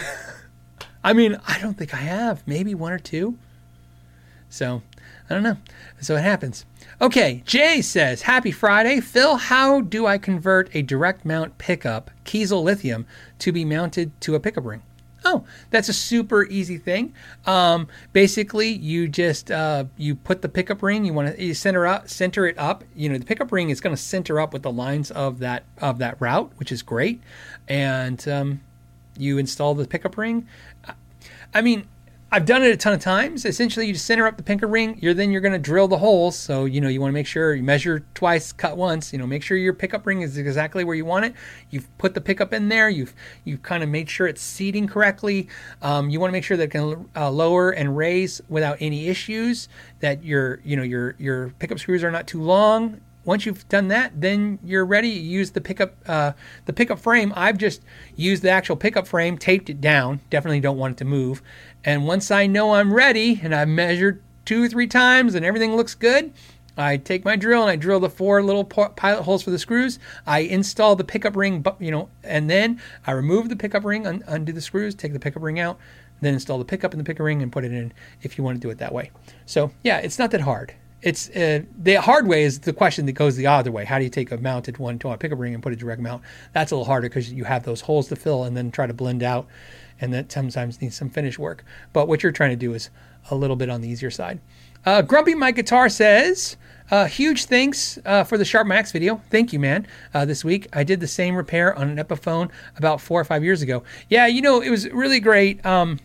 I mean, I don't think I have. Maybe one or two. So, I don't know. So it happens. Okay, Jay says, happy Friday. Phil, how do I convert a direct mount pickup, Kiesel lithium, to be mounted to a pickup ring? Oh, that's a super easy thing. Basically, you just you put the pickup ring. You center it up. The pickup ring is going to center up with the lines of that route, which is great. And you install the pickup ring. I mean, I've done it a ton of times. Essentially, you just center up the pickup ring. You're going to drill the holes. So, you want to make sure you measure twice, cut once. Make sure your pickup ring is exactly where you want it. You've put the pickup in there. You've kind of made sure it's seating correctly. You want to make sure that it can lower and raise without any issues. That your pickup screws are not too long. Once you've done that, then you're ready. You use the pickup frame. I've just used the actual pickup frame, taped it down. Definitely don't want it to move. And once I know I'm ready and I've measured 2 or 3 times and everything looks good, I take my drill and I drill the 4 little pilot holes for the screws. I install the pickup ring, and then I remove the pickup ring, undo the screws, take the pickup ring out, then install the pickup in the pickup ring and put it in if you want to do it that way. So yeah, it's not that hard. It's the hard way is the question that goes the other way. How do you take a mounted one to a pickup ring and put a direct mount? That's a little harder because you have those holes to fill and then try to blend out, and that sometimes needs some finish work. But what you're trying to do is a little bit on the easier side. Grumpy Mike Guitar says, huge thanks for the Sharp Max video. Thank you, man. This week I did the same repair on an Epiphone about 4 or 5 years ago. Yeah, it was really great.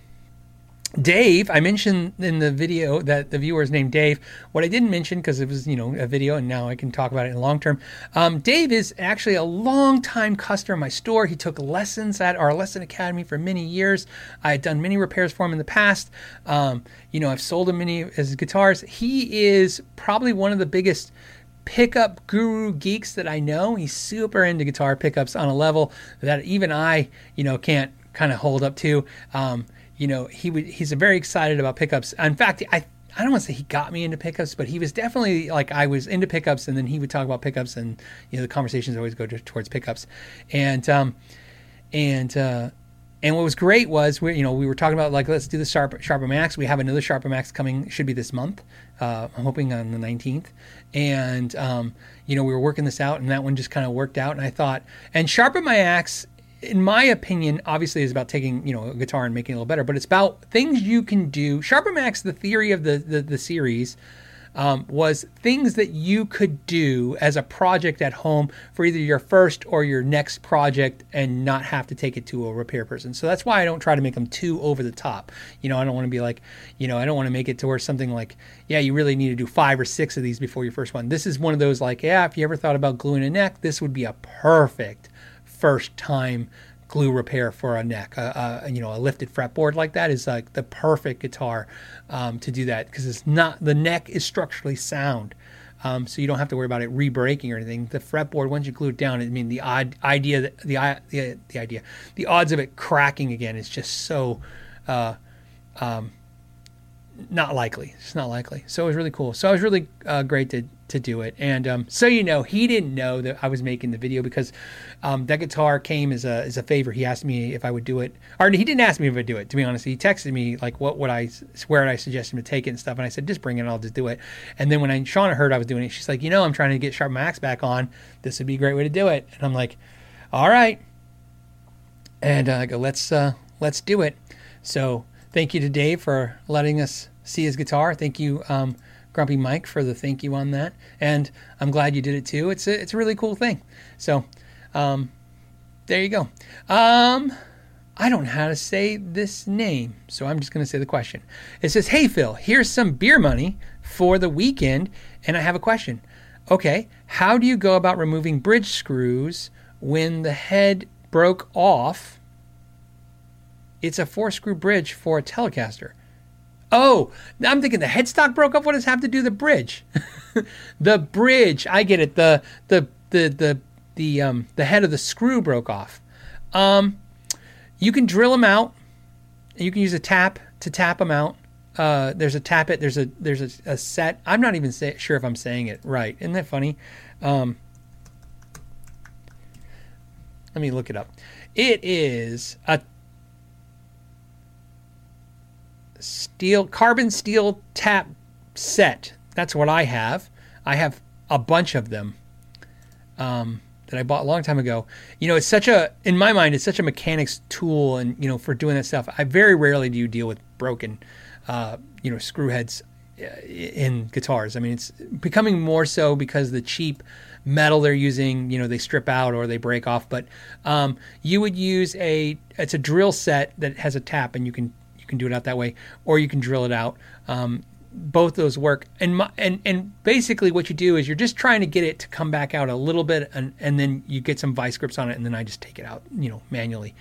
Dave, I mentioned in the video that the viewer is named Dave. What I didn't mention, because it was, a video and now I can talk about it in the long term. Dave is actually a long-time customer of my store. He took lessons at our Lesson Academy for many years. I had done many repairs for him in the past. I've sold him many of his guitars. He is probably one of the biggest pickup guru geeks that I know. He's super into guitar pickups on a level that even I, can't kind of hold up to. He's very excited about pickups. In fact, I don't want to say he got me into pickups, but he was definitely like I was into pickups, and then he would talk about pickups, and the conversations always go towards pickups. And what was great was we were talking about like let's do the Sharper Max. We have another Sharper Max coming, should be this month. I'm hoping on the 19th. And we were working this out, and that one just kind of worked out. And I thought, and Sharper Max, in my opinion, obviously is about taking, a guitar and making it a little better, but it's about things you can do. Sharper Max, the theory of the series, was things that you could do as a project at home for either your first or your next project and not have to take it to a repair person. So that's why I don't try to make them too over the top. I don't want to be like, I don't want to make it to where something like, yeah, you really need to do 5 or 6 of these before your first one. This is one of those like, yeah, if you ever thought about gluing a neck, this would be a perfect first time glue repair for a neck. A lifted fretboard like that is like the perfect guitar to do that, because the neck is structurally sound, so you don't have to worry about it re-breaking or anything. The fretboard, once you glue it down, the odds of it cracking again is just so not likely. It's not likely. So it was really cool. So it was really great to do it. And so he didn't know that I was making the video because that guitar came as a favor. He asked me if I would do it, or he didn't ask me if I'd do it. To be honest, he texted me like where would I suggest him to take it and stuff, and I said just bring it, and I'll just do it. And then when Shauna heard I was doing it, she's like, I'm trying to get Sharp Max back on. This would be a great way to do it. And I'm like, all right. And I go, let's do it. So thank you to Dave for letting us see his guitar. Thank you, Grumpy Mike, for the thank you on that. And I'm glad you did it too. It's a really cool thing. So there you go. I don't know how to say this name, so I'm just going to say the question. It says, hey, Phil, here's some beer money for the weekend, and I have a question. Okay, how do you go about removing bridge screws when the head broke off? It's a 4-screw bridge for a Telecaster. Oh, I'm thinking the headstock broke off. What does it have to do with the bridge? The bridge, I get it. The head of the screw broke off. You can drill them out. You can use a tap to tap them out. There's a tap it. There's a set. I'm not even sure if I'm saying it right. Isn't that funny? Let me look it up. It is a carbon steel tap set. That's what I have. I have a bunch of them that I bought a long time ago. In my mind, it's such a mechanics tool, and for doing that stuff. I very rarely do deal with broken, screw heads in guitars. I mean, it's becoming more so because the cheap metal they're using, they strip out or they break off. But you would use it's a drill set that has a tap, and you can do it out that way, or you can drill it out. Both those work. And basically what you do is you're just trying to get it to come back out a little bit, and then you get some vice grips on it, and then I just take it out, manually.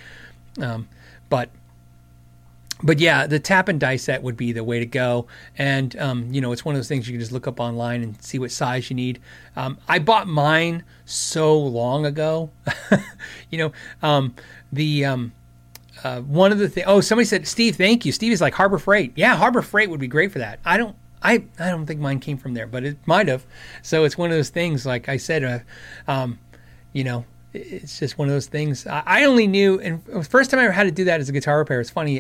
But yeah, the tap and die set would be the way to go. And, it's one of those things you can just look up online and see what size you need. I bought mine so long ago. One of the things, somebody said, Steve, thank you. Steve is like Harbor Freight. Yeah, Harbor Freight would be great for that. I don't think mine came from there, but it might have. So it's one of those things, like I said, it's just one of those things. I only knew, and the first time I ever had to do that as a guitar repair, it's funny.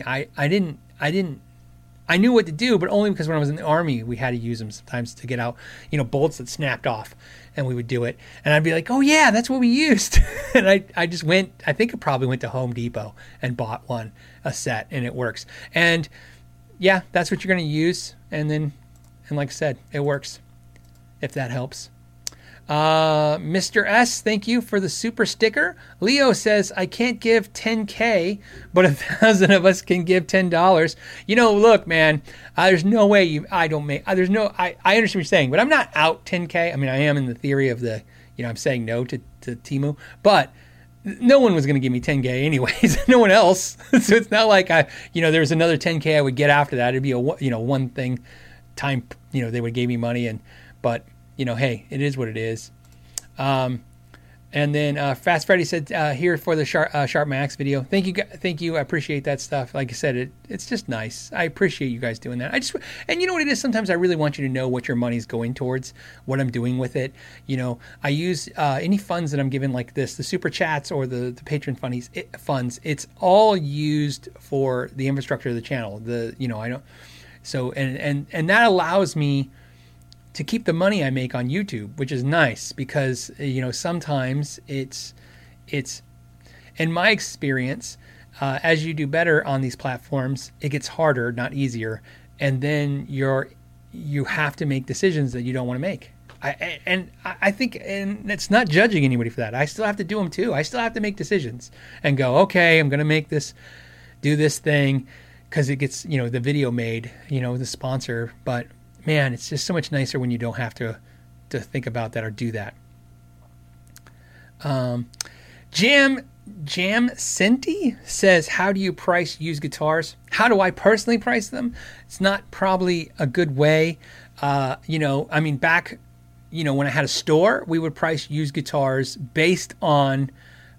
I knew what to do, but only because when I was in the Army, we had to use them sometimes to get out, bolts that snapped off, and we would do it. And I'd be like, oh yeah, that's what we used. And I just I think I probably went to Home Depot and bought a set, and it works. And yeah, that's what you're going to use. And like I said, it works, if that helps. Mr. S, thank you for the super sticker. Leo says, I can't give $10K, but 1,000 of us can give $10. Look, man, there's no way I understand what you're saying, but I'm not out $10K. I mean, I am in the theory of I'm saying no to Temu, but no one was going to give me $10K anyways. No one else. So it's not like there's another $10K I would get after that. It'd be one thing time, they would give me money, but hey, it is what it is. And then Fast Freddy said, here for the Sharp Max video. Thank you. I appreciate that stuff. Like I said, it's just nice. I appreciate you guys doing that. And you know what it is? Sometimes I really want you to know what your money's going towards, what I'm doing with it. I use any funds that I'm given like this, the super chats or the patron funds. It's all used for the infrastructure of the channel. And that allows me to keep the money I make on YouTube, which is nice because, sometimes it's in my experience, as you do better on these platforms, it gets harder, not easier. And then you have to make decisions that you don't want to make. I think, and it's not judging anybody for that. I still have to do them too. I still have to make decisions and go, okay, I'm going to do this thing because it gets, the video made, the sponsor, but man, it's just so much nicer when you don't have to think about that or do that. Jam Senti says, how do you price used guitars? How do I personally price them? It's not probably a good way. Back, when I had a store, we would price used guitars based on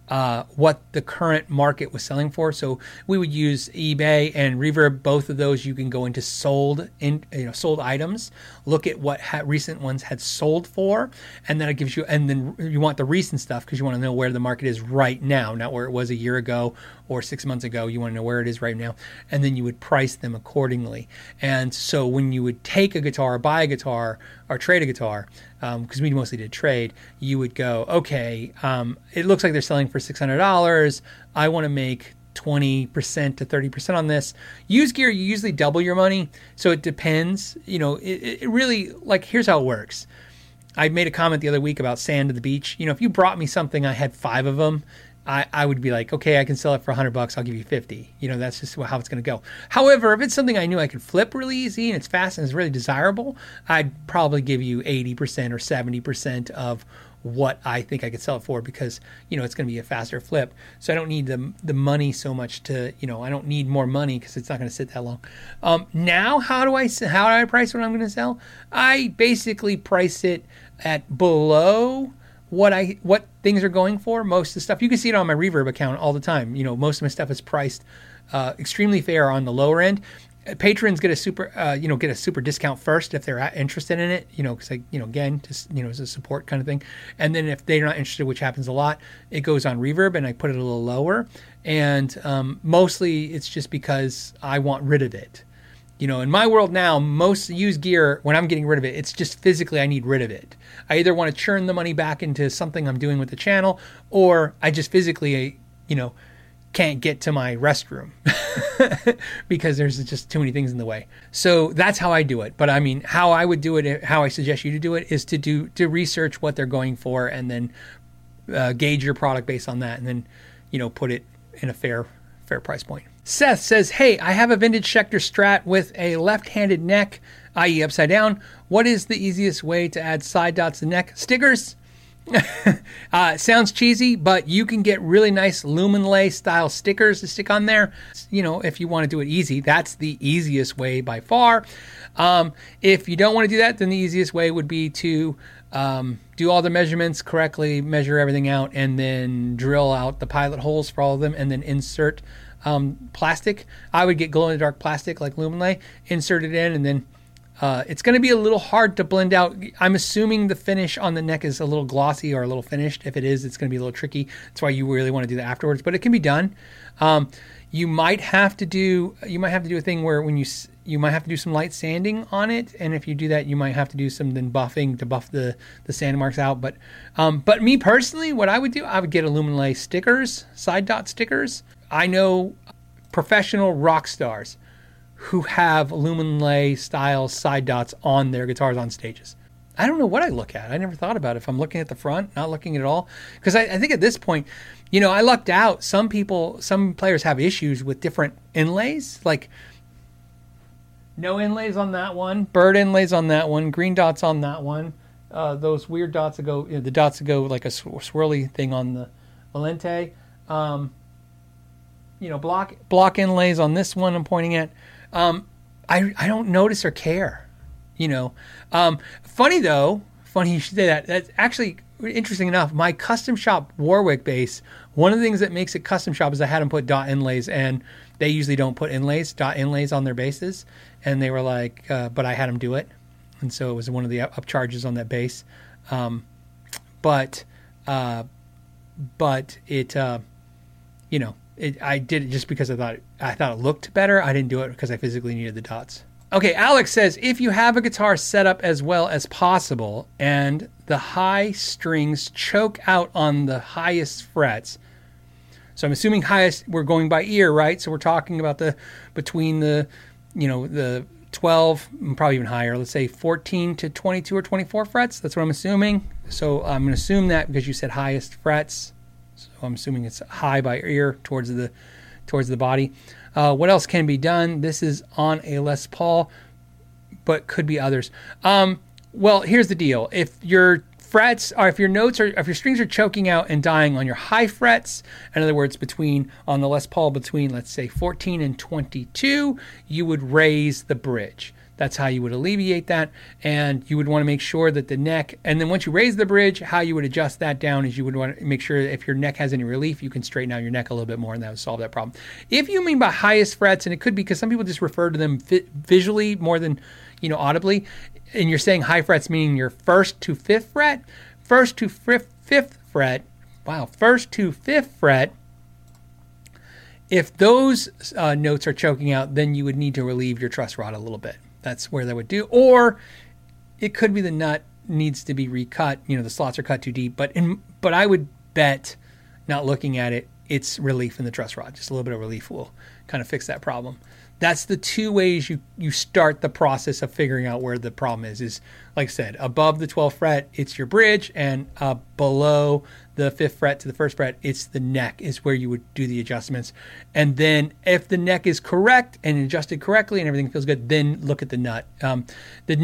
what the current market was selling for. So we would use eBay and Reverb. Both of those you can go into sold items, look at what recent ones had sold for, and then it gives you. And then you want the recent stuff because you want to know where the market is right now, not where it was a year ago or 6 months ago. You want to know where it is right now, and then you would price them accordingly. And so when you would take a guitar, or buy a guitar, or trade a guitar, because we mostly did trade, you would go, okay, it looks like they're selling for $600. I want to make 20% to 30% on this. Used gear, you usually double your money. So it depends. It really, like, here's how it works. I made a comment the other week about sand to the beach. If you brought me something, I had 5 of them, I would be like, okay, I can sell it for $100. I'll give you 50. That's just how it's going to go. However, if it's something I knew I could flip really easy and it's fast and it's really desirable, I'd probably give you 80% or 70% of what I think I could sell it for, because it's going to be a faster flip. So I don't need the money so much to I don't need more money because it's not going to sit that long. Now how do I price what I'm going to sell? I basically price it at below what things are going for. Most of the stuff you can see it on my Reverb account all the time. Most of my stuff is priced extremely fair on the lower end. Patrons get a super discount first if they're interested in it, because again, just as a support kind of thing. And then if they're not interested, which happens a lot, it goes on Reverb and I put it a little lower. And mostly it's just because I want rid of it. In my world now, most used gear, when I'm getting rid of it, it's just physically I need rid of it. I either want to churn the money back into something I'm doing with the channel, or I just physically, can't get to my restroom because there's just too many things in the way. So that's how I do it. But I mean, how I would do it, how I suggest you to do it, is to research what they're going for and then gauge your product based on that, and then put it in a fair price point. Seth says, hey, I have a vintage Schecter Strat with a left-handed neck, i.e. upside down. What is the easiest way to add side dots to the neck? Stickers. Sounds cheesy, but you can get really nice Lumenlay style stickers to stick on there. If you want to do it easy, that's the easiest way by far. If you don't want to do that, then the easiest way would be to do all the measurements correctly, measure everything out, and then drill out the pilot holes for all of them, and then insert plastic. I would get glow-in-the-dark plastic like Lumenlay, insert it in, and then it's going to be a little hard to blend out. I'm assuming the finish on the neck is a little glossy or a little finished. If it is, it's going to be a little tricky. That's why you really want to do that afterwards, but it can be done. You might have to do a thing where when you might have to do some light sanding on it, and if you do that, you might have to do some then buffing to buff the sand marks out. But me personally, what I would do, I would get a Lumenlay stickers, side dot stickers. I know professional rock stars who have Lumenlay style side dots on their guitars on stages. I don't know what I look at. I never thought about it. If I'm looking at the front, not looking at it all. Because I think at this point, I lucked out. Some players have issues with different inlays. Like, no inlays on that one. Bird inlays on that one. Green dots on that one. Those weird dots that go, the dots that go like a swirly thing on the Valente. Block inlays on this one I'm pointing at. I don't notice or care, Funny you should say that. That's actually interesting enough. My custom shop Warwick bass, one of the things that makes it custom shop is I had them put dot inlays, and they usually don't put dot inlays on their basses. And they were like, but I had them do it. And so it was one of the upcharges on that bass. But it, I did it just because I thought it looked better. I didn't do it because I physically needed the dots. Okay, Alex says, if you have a guitar set up as well as possible and the high strings choke out on the highest frets. So I'm assuming highest, we're going by ear, right? So we're talking about between the 12, probably even higher, let's say 14 to 22 or 24 frets. That's what I'm assuming. So I'm going to assume that because you said highest frets. So I'm assuming it's high by ear towards the body. What else can be done? This is on a Les Paul, but could be others. Well, here's the deal. If your frets or if your strings are choking out and dying on your high frets, in other words, on the Les Paul between, let's say, 14 and 22, you would raise the bridge. That's how you would alleviate that. And you would want to make sure that the neck, and then once you raise the bridge, how you would adjust that down is you would want to make sure if your neck has any relief, you can straighten out your neck a little bit more, and that would solve that problem. If you mean by highest frets, and it could be because some people just refer to them visually more than, audibly, and you're saying high frets meaning your first to fifth fret, first to fifth fret, if those notes are choking out, then you would need to relieve your truss rod a little bit. That's where that would do. Or it could be the nut needs to be recut. The slots are cut too deep. But I would bet, not looking at it, it's relief in the truss rod. Just a little bit of relief will kind of fix that problem. That's the two ways you start the process of figuring out where the problem is like I said, above the 12th fret, it's your bridge, and below the 5th fret to the 1st fret, it's the neck is where you would do the adjustments. And then if the neck is correct and adjusted correctly and everything feels good, then look at the nut. The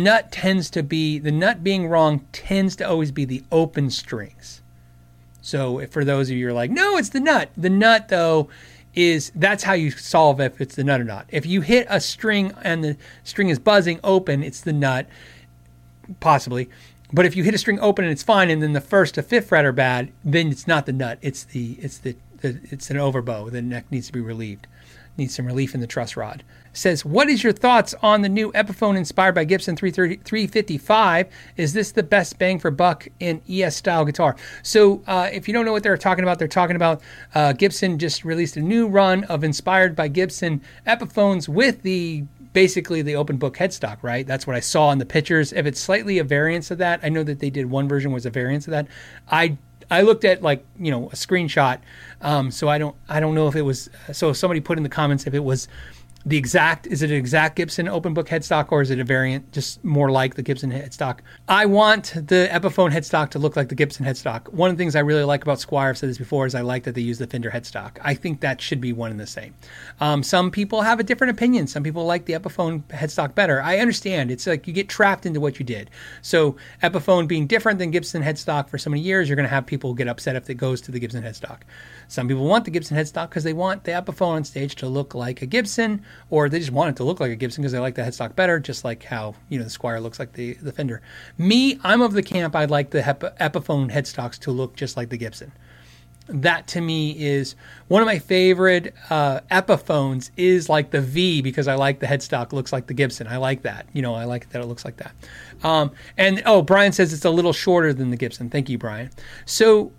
nut being wrong tends to always be the open strings. So for those of you who are like, no, it's the nut. The nut, though, that's how you solve if it's the nut or not. If you hit a string and the string is buzzing open, it's the nut, possibly. But if you hit a string open and it's fine, and then the 1st to 5th fret are bad, then it's not the nut. It's an overbow. The neck needs to be relieved. Needs some relief in the truss rod. Says, what is your thoughts on the new Epiphone inspired by Gibson 355? Is this the best bang for buck in ES style guitar? So if you don't know what they're talking about Gibson just released a new run of inspired by Gibson Epiphones with basically the open book headstock, right? That's what I saw in the pictures. If it's slightly a variance of that, I know that they did one version was a variance of that. I looked at a screenshot, so I don't know if it was. So if somebody put in the comments if it was is it an exact Gibson open book headstock, or is it a variant just more like the Gibson headstock? I want the Epiphone headstock to look like the Gibson headstock. One of the things I really like about Squier, I've said this before, is I like that they use the Fender headstock. I think that should be one and the same. Some people have a different opinion. Some people like the Epiphone headstock better. I understand. It's like you get trapped into what you did. So Epiphone being different than Gibson headstock for so many years, you're going to have people get upset if it goes to the Gibson headstock. Some people want the Gibson headstock because they want the Epiphone on stage to look like a Gibson, or they just want it to look like a Gibson because they like the headstock better, just like how the Squier looks like the Fender. Me, I'm of the camp I'd like the Epiphone headstocks to look just like the Gibson. That to me is one of my favorite Epiphones is like the V, because I like the headstock looks like the Gibson. I like that. I like that it looks like that. And Brian says it's a little shorter than the Gibson. Thank you, Brian. So,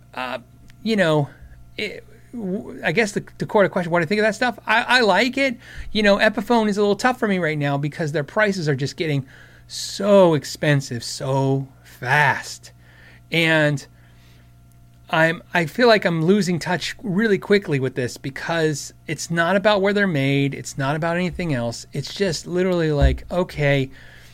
I guess the core of the question, what do I think of that stuff? I like it. Epiphone is a little tough for me right now because their prices are just getting so expensive so fast. And I feel like I'm losing touch really quickly with this because it's not about where they're made. It's not about anything else. It's just literally like, okay.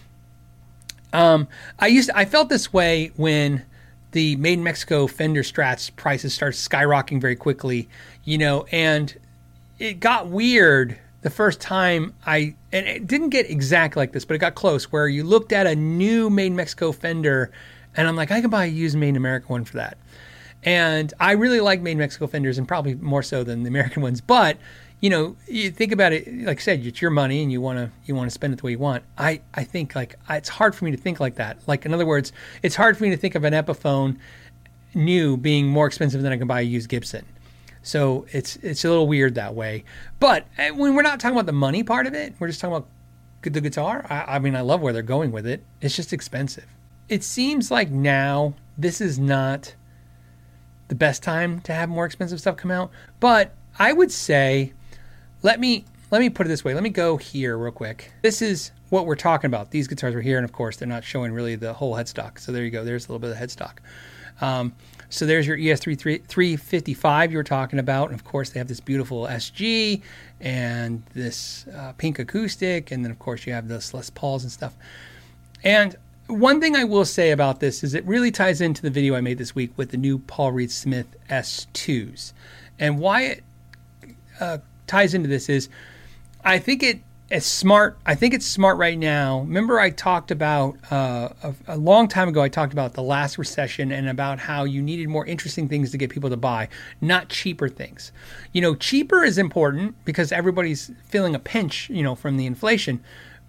I felt this way when the Made in Mexico Fender Strats prices started skyrocketing very quickly, and it got weird the first time and it didn't get exact like this, but it got close, where you looked at a new Made in Mexico Fender and I'm like, I can buy a used Made in America one for that. And I really like Made in Mexico Fenders, and probably more so than the American ones. But, you think about it, like I said, it's your money and you want to spend it the way you want. I think it's hard for me to think like that. Like, in other words, it's hard for me to think of an Epiphone new being more expensive than I can buy a used Gibson. So it's a little weird that way. But when we're not talking about the money part of it, we're just talking about the guitar. I mean, I love where they're going with it. It's just expensive. It seems like now this is not the best time to have more expensive stuff come out. But I would say, let me put it this way. Let me go here real quick. This is what we're talking about. These guitars were here, and of course, they're not showing really the whole headstock. So there you go. There's a little bit of headstock. So there's your ES355 you were talking about. And of course, they have this beautiful SG and this pink acoustic. And then, of course, you have the Les Pauls and stuff. And one thing I will say about this is it really ties into the video I made this week with the new Paul Reed Smith S2s. And why it ties into this is I think it's smart. I think it's smart right now. Remember I talked about, a long time ago, I talked about the last recession and about how you needed more interesting things to get people to buy, not cheaper things. Cheaper is important because everybody's feeling a pinch, from the inflation.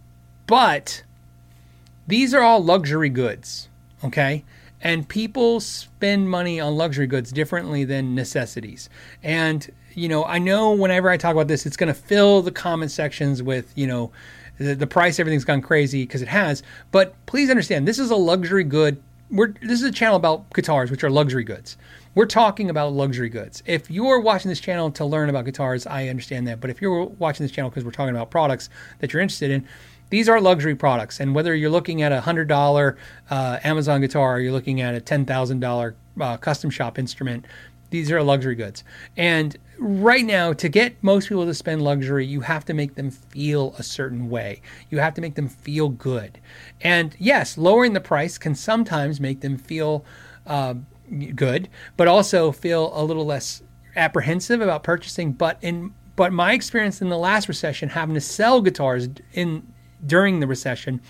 But these are all luxury goods, okay? And people spend money on luxury goods differently than necessities. And, I know whenever I talk about this, it's going to fill the comment sections with, the price, everything's gone crazy, because it has. But please understand, this is a luxury good. This is a channel about guitars, which are luxury goods. We're talking about luxury goods. If you're watching this channel to learn about guitars, I understand that. But if you're watching this channel because we're talking about products that you're interested in, these are luxury products. And whether you're looking at a $100 Amazon guitar or you're looking at a $10,000 custom shop instrument, these are luxury goods. And right now, to get most people to spend luxury, you have to make them feel a certain way. You have to make them feel good. And yes, lowering the price can sometimes make them feel good, but also feel a little less apprehensive about purchasing. But my experience in the last recession, having to sell guitars during the recession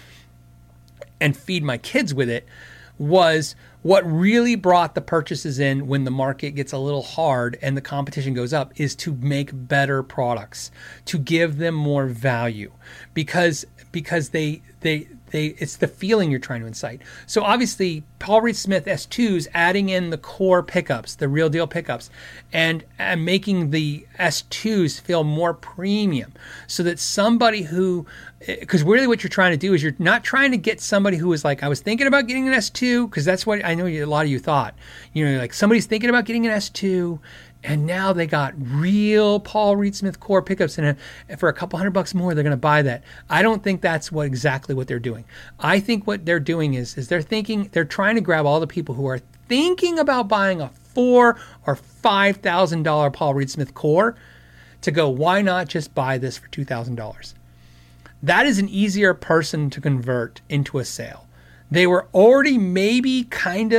and feed my kids with it, was what really brought the purchases in when the market gets a little hard and the competition goes up, is to make better products, to give them more value, because they it's the feeling you're trying to incite. So obviously, Paul Reed Smith S2s, adding in the core pickups, the real deal pickups, and making the S2s feel more premium, so that somebody who, because really what you're trying to do is you're not trying to get somebody who is like, I was thinking about getting an S2, because that's what I know a lot of you thought. Like somebody's thinking about getting an S2, and now they got real Paul Reed Smith core pickups, and for a couple $100 more, they're going to buy that. I don't think that's exactly what they're doing. I think what they're doing is they're trying to grab all the people who are thinking about buying a $4,000 or $5,000 Paul Reed Smith core to go, why not just buy this for $2,000? That is an easier person to convert into a sale. They were already maybe thinking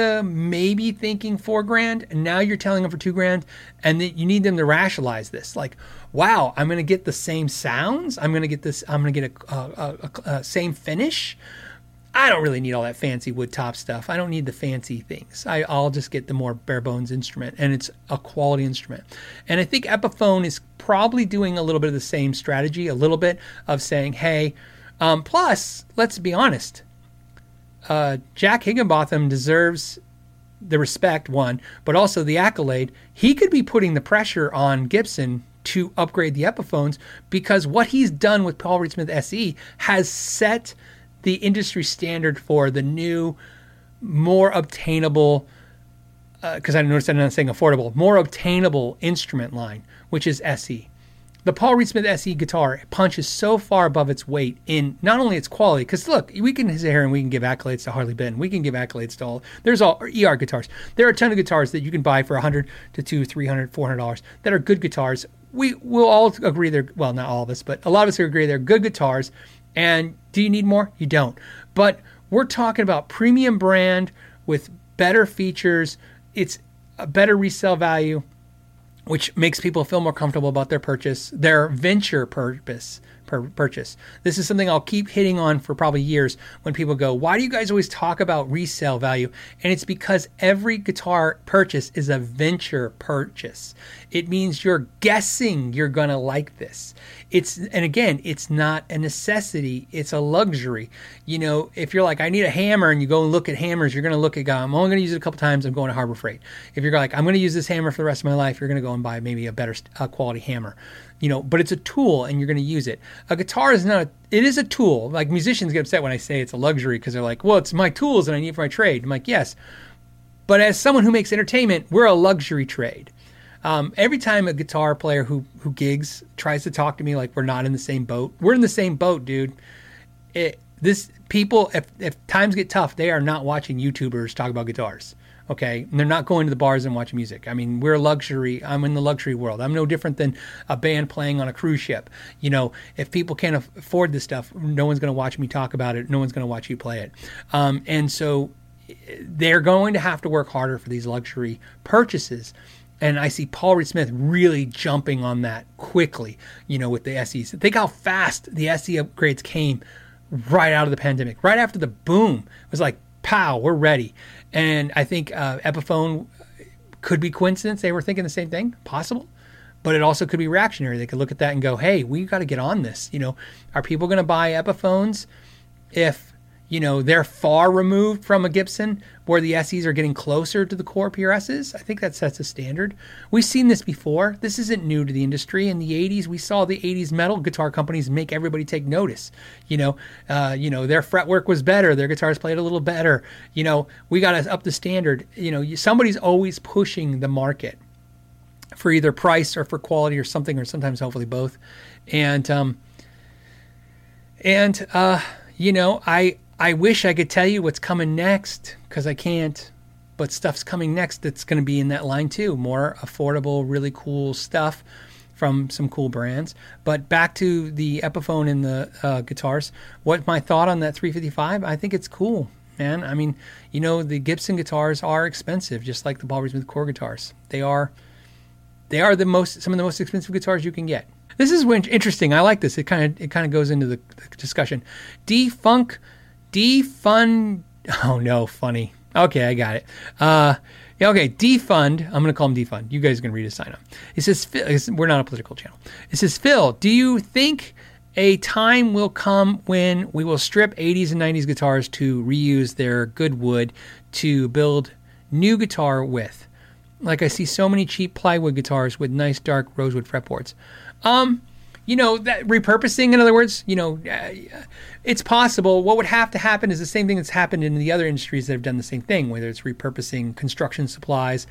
$4,000, and now you're telling them for $2,000, and that you need them to rationalize this. Like, wow, I'm going to get the same sounds. I'm going to get a same finish. I don't really need all that fancy wood top stuff. I don't need the fancy things. I'll just get the more bare bones instrument, and it's a quality instrument. And I think Epiphone is probably doing a little bit of the same strategy, a little bit of saying, hey, plus, let's be honest, Jack Higginbotham deserves the respect, one, but also the accolade. He could be putting the pressure on Gibson to upgrade the Epiphones, because what he's done with Paul Reed Smith SE has set the industry standard for the new, more obtainable, because I noticed I'm not saying affordable, more obtainable instrument line, which is SE. The Paul Reed Smith SE guitar punches so far above its weight in not only its quality, because look, we can sit here and we can give accolades to Harley Benton, we can give accolades to there's all ER guitars. There are a ton of guitars that you can buy for $100 to $200, $300, $400 that are good guitars. We'll all agree not all of us, but a lot of us agree they're good guitars. And do you need more? You don't. But we're talking about premium brand with better features. It's a better resale value, which makes people feel more comfortable about their purchase, their venture purchase. This is something I'll keep hitting on for probably years when people go, why do you guys always talk about resale value? And it's because every guitar purchase is a venture purchase. It means you're guessing you're going to like this. And again, it's not a necessity. It's a luxury. If you're like, I need a hammer, and you go and look at hammers, you're going to look at, I'm only going to use it a couple times, I'm going to Harbor Freight. If you're like, I'm going to use this hammer for the rest of my life, you're going to go and buy maybe a better quality hammer. But it's a tool, and you're going to use it. A guitar is not, it is a tool. Like, musicians get upset when I say it's a luxury, because they're like, well, it's my tools and I need it for my trade. I'm like, yes. But as someone who makes entertainment, we're a luxury trade. Every time a guitar player who gigs tries to talk to me like we're not in the same boat, we're in the same boat, dude. People, if times get tough, they are not watching YouTubers talk about guitars. Okay, and they're not going to the bars and watching music. I mean, we're luxury. I'm in the luxury world. I'm no different than a band playing on a cruise ship. If people can't afford this stuff, no one's going to watch me talk about it. No one's going to watch you play it. And so they're going to have to work harder for these luxury purchases. And I see Paul Reed Smith really jumping on that quickly, with the SEs. Think how fast the SE upgrades came right out of the pandemic. Right after the boom, it was like, pow, we're ready. And I think Epiphone could be coincidence. They were thinking the same thing, possible. But it also could be reactionary. They could look at that and go, hey, we got to get on this. Are people going to buy Epiphones if, they're far removed from a Gibson where the SEs are getting closer to the core PRSs. I think that sets a standard. We've seen this before. This isn't new to the industry. In the 80s, we saw the 80s metal guitar companies make everybody take notice. Their fretwork was better. Their guitars played a little better. We got to up the standard. Somebody's always pushing the market for either price or for quality or something, or sometimes hopefully both. I wish I could tell you what's coming next, because I can't, but stuff's coming next that's going to be in that line too. More affordable, really cool stuff from some cool brands. But back to the Epiphone and the guitars. What's my thought on that 355? I think it's cool, man. I mean, the Gibson guitars are expensive, just like the Paul Reed Smith core guitars. They are some of the most expensive guitars you can get. This is interesting. I like this. It kind of goes into the discussion. Defund. Oh no, funny. Okay, I got it. Okay, Defund. I'm going to call him Defund. You guys are going to read his sign up. It says, we're not a political channel. It says, Phil, do you think a time will come when we will strip 80s and 90s guitars to reuse their good wood to build new guitar with? Like I see so many cheap plywood guitars with nice dark rosewood fretboards. That repurposing, in other words, it's possible. What would have to happen is the same thing that's happened in the other industries that have done the same thing, whether it's repurposing construction supplies,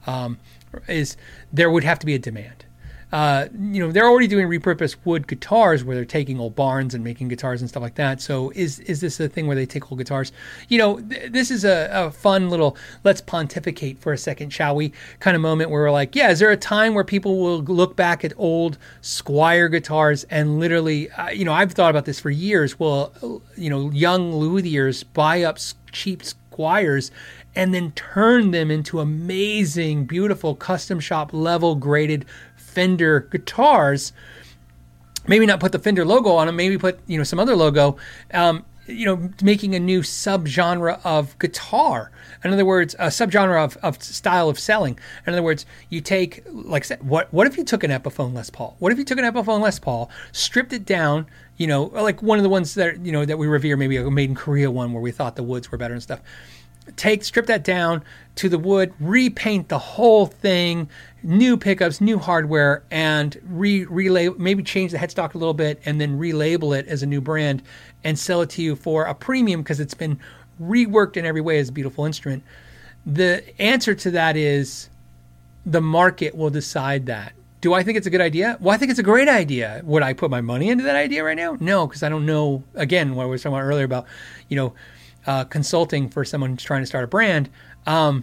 is there would have to be a demand. They're already doing repurposed wood guitars where they're taking old barns and making guitars and stuff like that. So is this a thing where they take old guitars? This is a fun little, let's pontificate for a second, shall we, kind of moment where we're like, is there a time where people will look back at old Squier guitars and literally, I've thought about this for years. Well, young luthiers buy up cheap Squiers and then turn them into amazing, beautiful, custom shop level graded Fender guitars. Maybe not put the Fender logo on them, maybe put some other logo, making a new subgenre of guitar. In other words, a subgenre of style of selling. In other words, you take, like I said, what if you took an Epiphone Les Paul? What if you took an Epiphone Les Paul, stripped it down, like one of the ones that that we revere, maybe a Made in Korea one where we thought the woods were better and stuff. Strip that down to the wood, repaint the whole thing, new pickups, new hardware, and relabel, maybe change the headstock a little bit, and then relabel it as a new brand and sell it to you for a premium because it's been reworked in every way as a beautiful instrument. The answer to that is the market will decide that. Do I think it's a good idea? Well, I think it's a great idea. Would I put my money into that idea right now? No, because I don't know, again, what I was talking about earlier about, consulting for someone who's trying to start a brand. I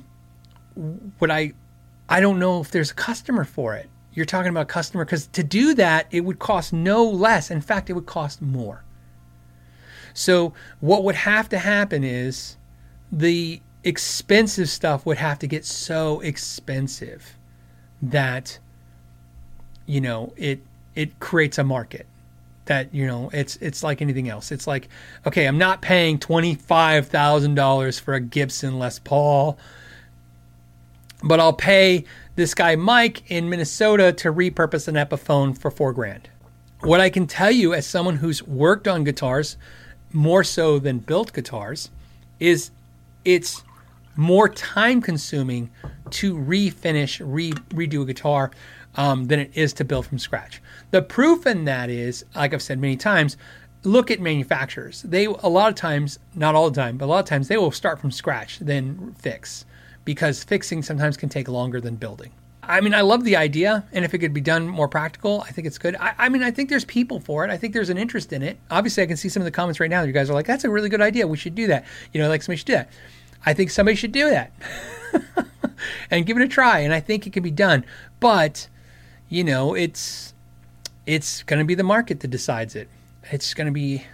don't know if there's a customer for it. You're talking about customer, because to do that, it would cost no less. In fact, it would cost more. So what would have to happen is the expensive stuff would have to get so expensive that, it creates a market. That, it's like anything else. It's like, okay, I'm not paying $25,000 for a Gibson Les Paul, but I'll pay this guy Mike in Minnesota to repurpose an Epiphone for $4,000. What I can tell you as someone who's worked on guitars more so than built guitars is it's more time consuming to refinish, redo a guitar than it is to build from scratch. The proof in that is, like I've said many times, look at manufacturers. They, a lot of times, not all the time, but a lot of times they will start from scratch, then fix, because fixing sometimes can take longer than building. I mean, I love the idea, and if it could be done more practical, I think it's good. I think there's people for it. I think there's an interest in it. Obviously, I can see some of the comments right now that you guys are like, that's a really good idea. We should do that. Somebody should do that. I think somebody should do that and give it a try, and I think it can be done. But, it's going to be the market that decides it. It's going to be,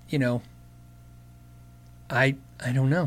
I don't know,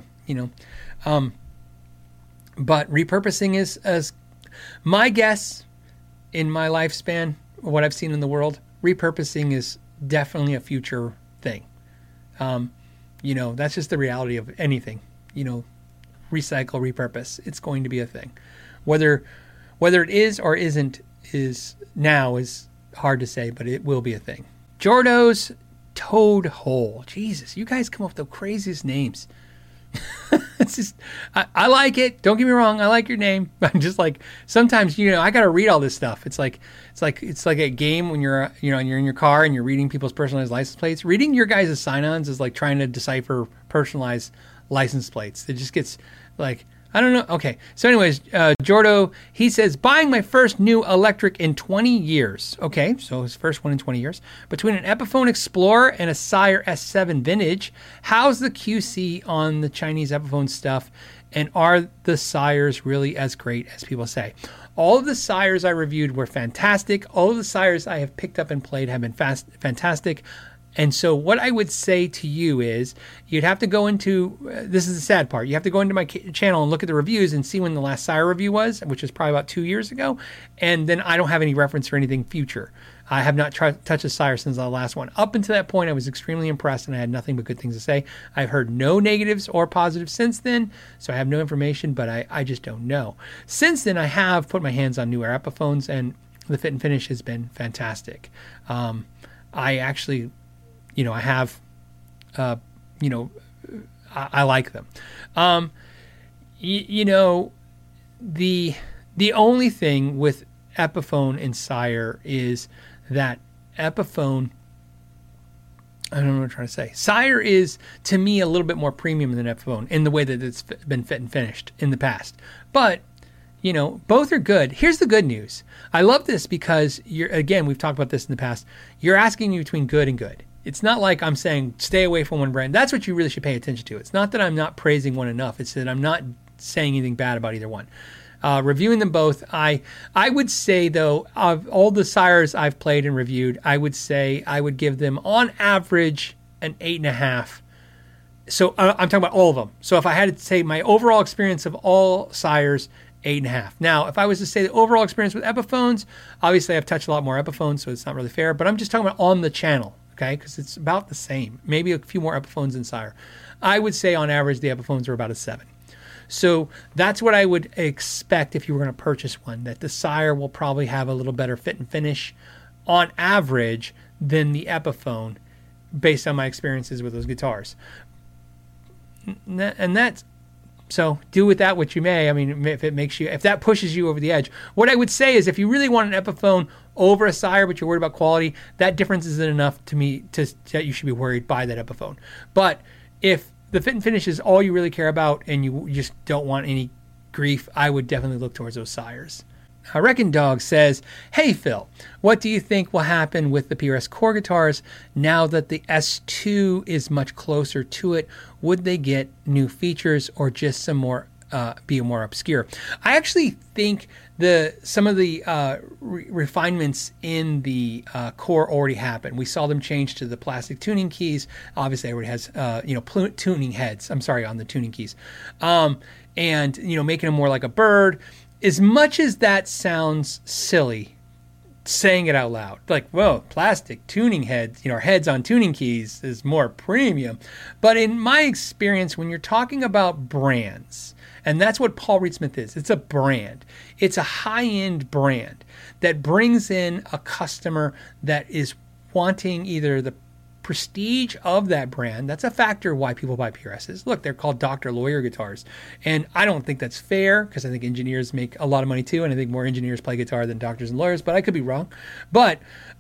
but repurposing is, as my guess in my lifespan, what I've seen in the world, repurposing is definitely a future thing. That's just the reality of anything, recycle, repurpose. It's going to be a thing. Whether it is or isn't is hard to say, but it will be a thing. Jordo's Toad Hole. Jesus, you guys come up with the craziest names. It's just, I like it. Don't get me wrong. I like your name. I'm just like, sometimes, I got to read all this stuff. It's like a game when you're in your car and you're reading people's personalized license plates. Reading your guys' sign-ons is like trying to decipher personalized license plates. It just gets like, I don't know. Okay. So anyways, Jordo, he says, buying my first new electric in 20 years. Okay. So his first one in 20 years. Between an Epiphone Explorer and a Sire S7 Vintage, how's the QC on the Chinese Epiphone stuff? And are the Sires really as great as people say? All of the Sires I reviewed were fantastic. All of the Sires I have picked up and played have been fantastic. And so what I would say to you is you'd have to go into, this is the sad part, you have to go into my channel and look at the reviews and see when the last Sire review was, which was probably about 2 years ago. And then I don't have any reference for anything future. I have not touched a Sire since the last one. Up until that point, I was extremely impressed and I had nothing but good things to say. I've heard no negatives or positives since then, so I have no information, but I just don't know. Since then, I have put my hands on newer Epiphones and the fit and finish has been fantastic. I actually... I have, I like them. The only thing with Epiphone and Sire is that Epiphone, I don't know what I'm trying to say. Sire is, to me, a little bit more premium than Epiphone in the way that it's been fit and finished in the past. But, both are good. Here's the good news. I love this because, we've talked about this in the past. You're asking me between good and good. It's not like I'm saying stay away from one brand. That's what you really should pay attention to. It's not that I'm not praising one enough. It's that I'm not saying anything bad about either one. Reviewing them both, I would say, though, of all the Sires I've played and reviewed, I would say I would give them, on average, an 8.5. So I'm talking about all of them. So if I had to say my overall experience of all Sires, 8.5. Now, if I was to say the overall experience with Epiphones, obviously I've touched a lot more Epiphones, so it's not really fair. But I'm just talking about on the channel. Okay, because it's about the same. Maybe a few more Epiphones than Sire. I would say on average the Epiphones are about a 7. So that's what I would expect if you were going to purchase one, that the Sire will probably have a little better fit and finish on average than the Epiphone based on my experiences with those guitars. And that's, so do with that what you may. I mean, if that pushes you over the edge. What I would say is if you really want an Epiphone over a Sire, but you're worried about quality, that difference isn't enough to me that you should be worried by that Epiphone. But if the fit and finish is all you really care about and you just don't want any grief, I would definitely look towards those Sires. Reckon Dog says, hey Phil, what do you think will happen with the PRS core guitars now that the S2 is much closer to it? Would they get new features or just some more be more obscure? I actually think some of the refinements in the core already happened. We saw them change to the plastic tuning keys. Obviously, everybody has tuning heads. I'm sorry, on the tuning keys, and making them more like a bird. As much as that sounds silly, saying it out loud, like, whoa, plastic tuning heads, heads on tuning keys is more premium. But in my experience, when you're talking about brands, and that's what Paul Reed Smith is, it's a brand. It's a high-end brand that brings in a customer that is wanting either the prestige of that brand. That's a factor why people buy PRSs. Look, they're called doctor lawyer guitars. And I don't think that's fair because I think engineers make a lot of money too. And I think more engineers play guitar than doctors and lawyers, but I could be wrong. But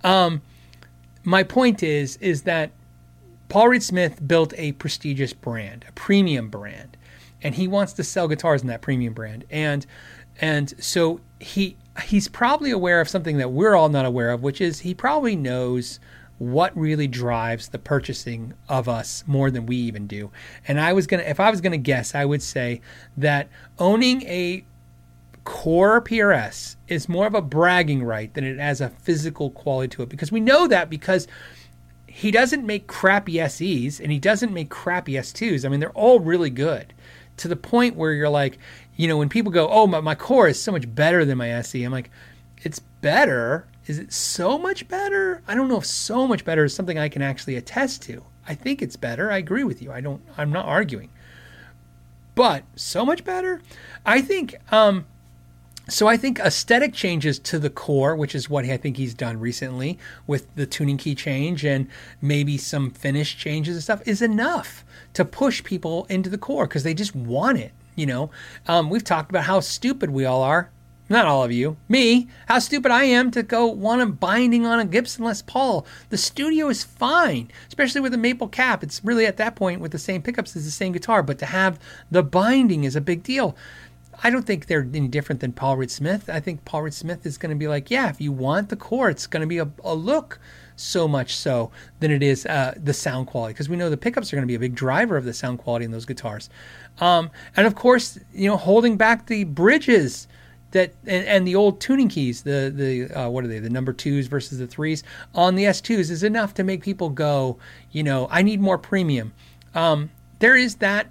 my point is that Paul Reed Smith built a prestigious brand, a premium brand, and he wants to sell guitars in that premium brand. And so he's probably aware of something that we're all not aware of, which is he probably knows what really drives the purchasing of us more than we even do. And if I was gonna guess, I would say that owning a core PRS is more of a bragging right than it has a physical quality to it, because we know that because he doesn't make crappy SEs and he doesn't make crappy S2s. I mean, they're all really good to the point where you're like, when people go, oh, my core is so much better than my SE, I'm like, it's better. Is it so much better? I don't know if so much better is something I can actually attest to. I think it's better. I agree with you. I'm not arguing. But so much better? I think So I think aesthetic changes to the core, which is what I think he's done recently with the tuning key change and maybe some finish changes and stuff, is enough to push people into the core because they just want it. We've talked about how stupid we all are. Not all of you. Me, how stupid I am to go want a binding on a Gibson Les Paul. The studio is fine, especially with a maple cap. It's really at that point with the same pickups as the same guitar, but to have the binding is a big deal. I don't think they're any different than Paul Reed Smith. I think Paul Reed Smith is going to be like, yeah, if you want the core, it's going to be a look so much so than it is the sound quality, because we know the pickups are going to be a big driver of the sound quality in those guitars. And of course, holding back the bridges and the old tuning keys, the what are they, the number 2s versus the 3s on the S2s is enough to make people go, I need more premium. There is that.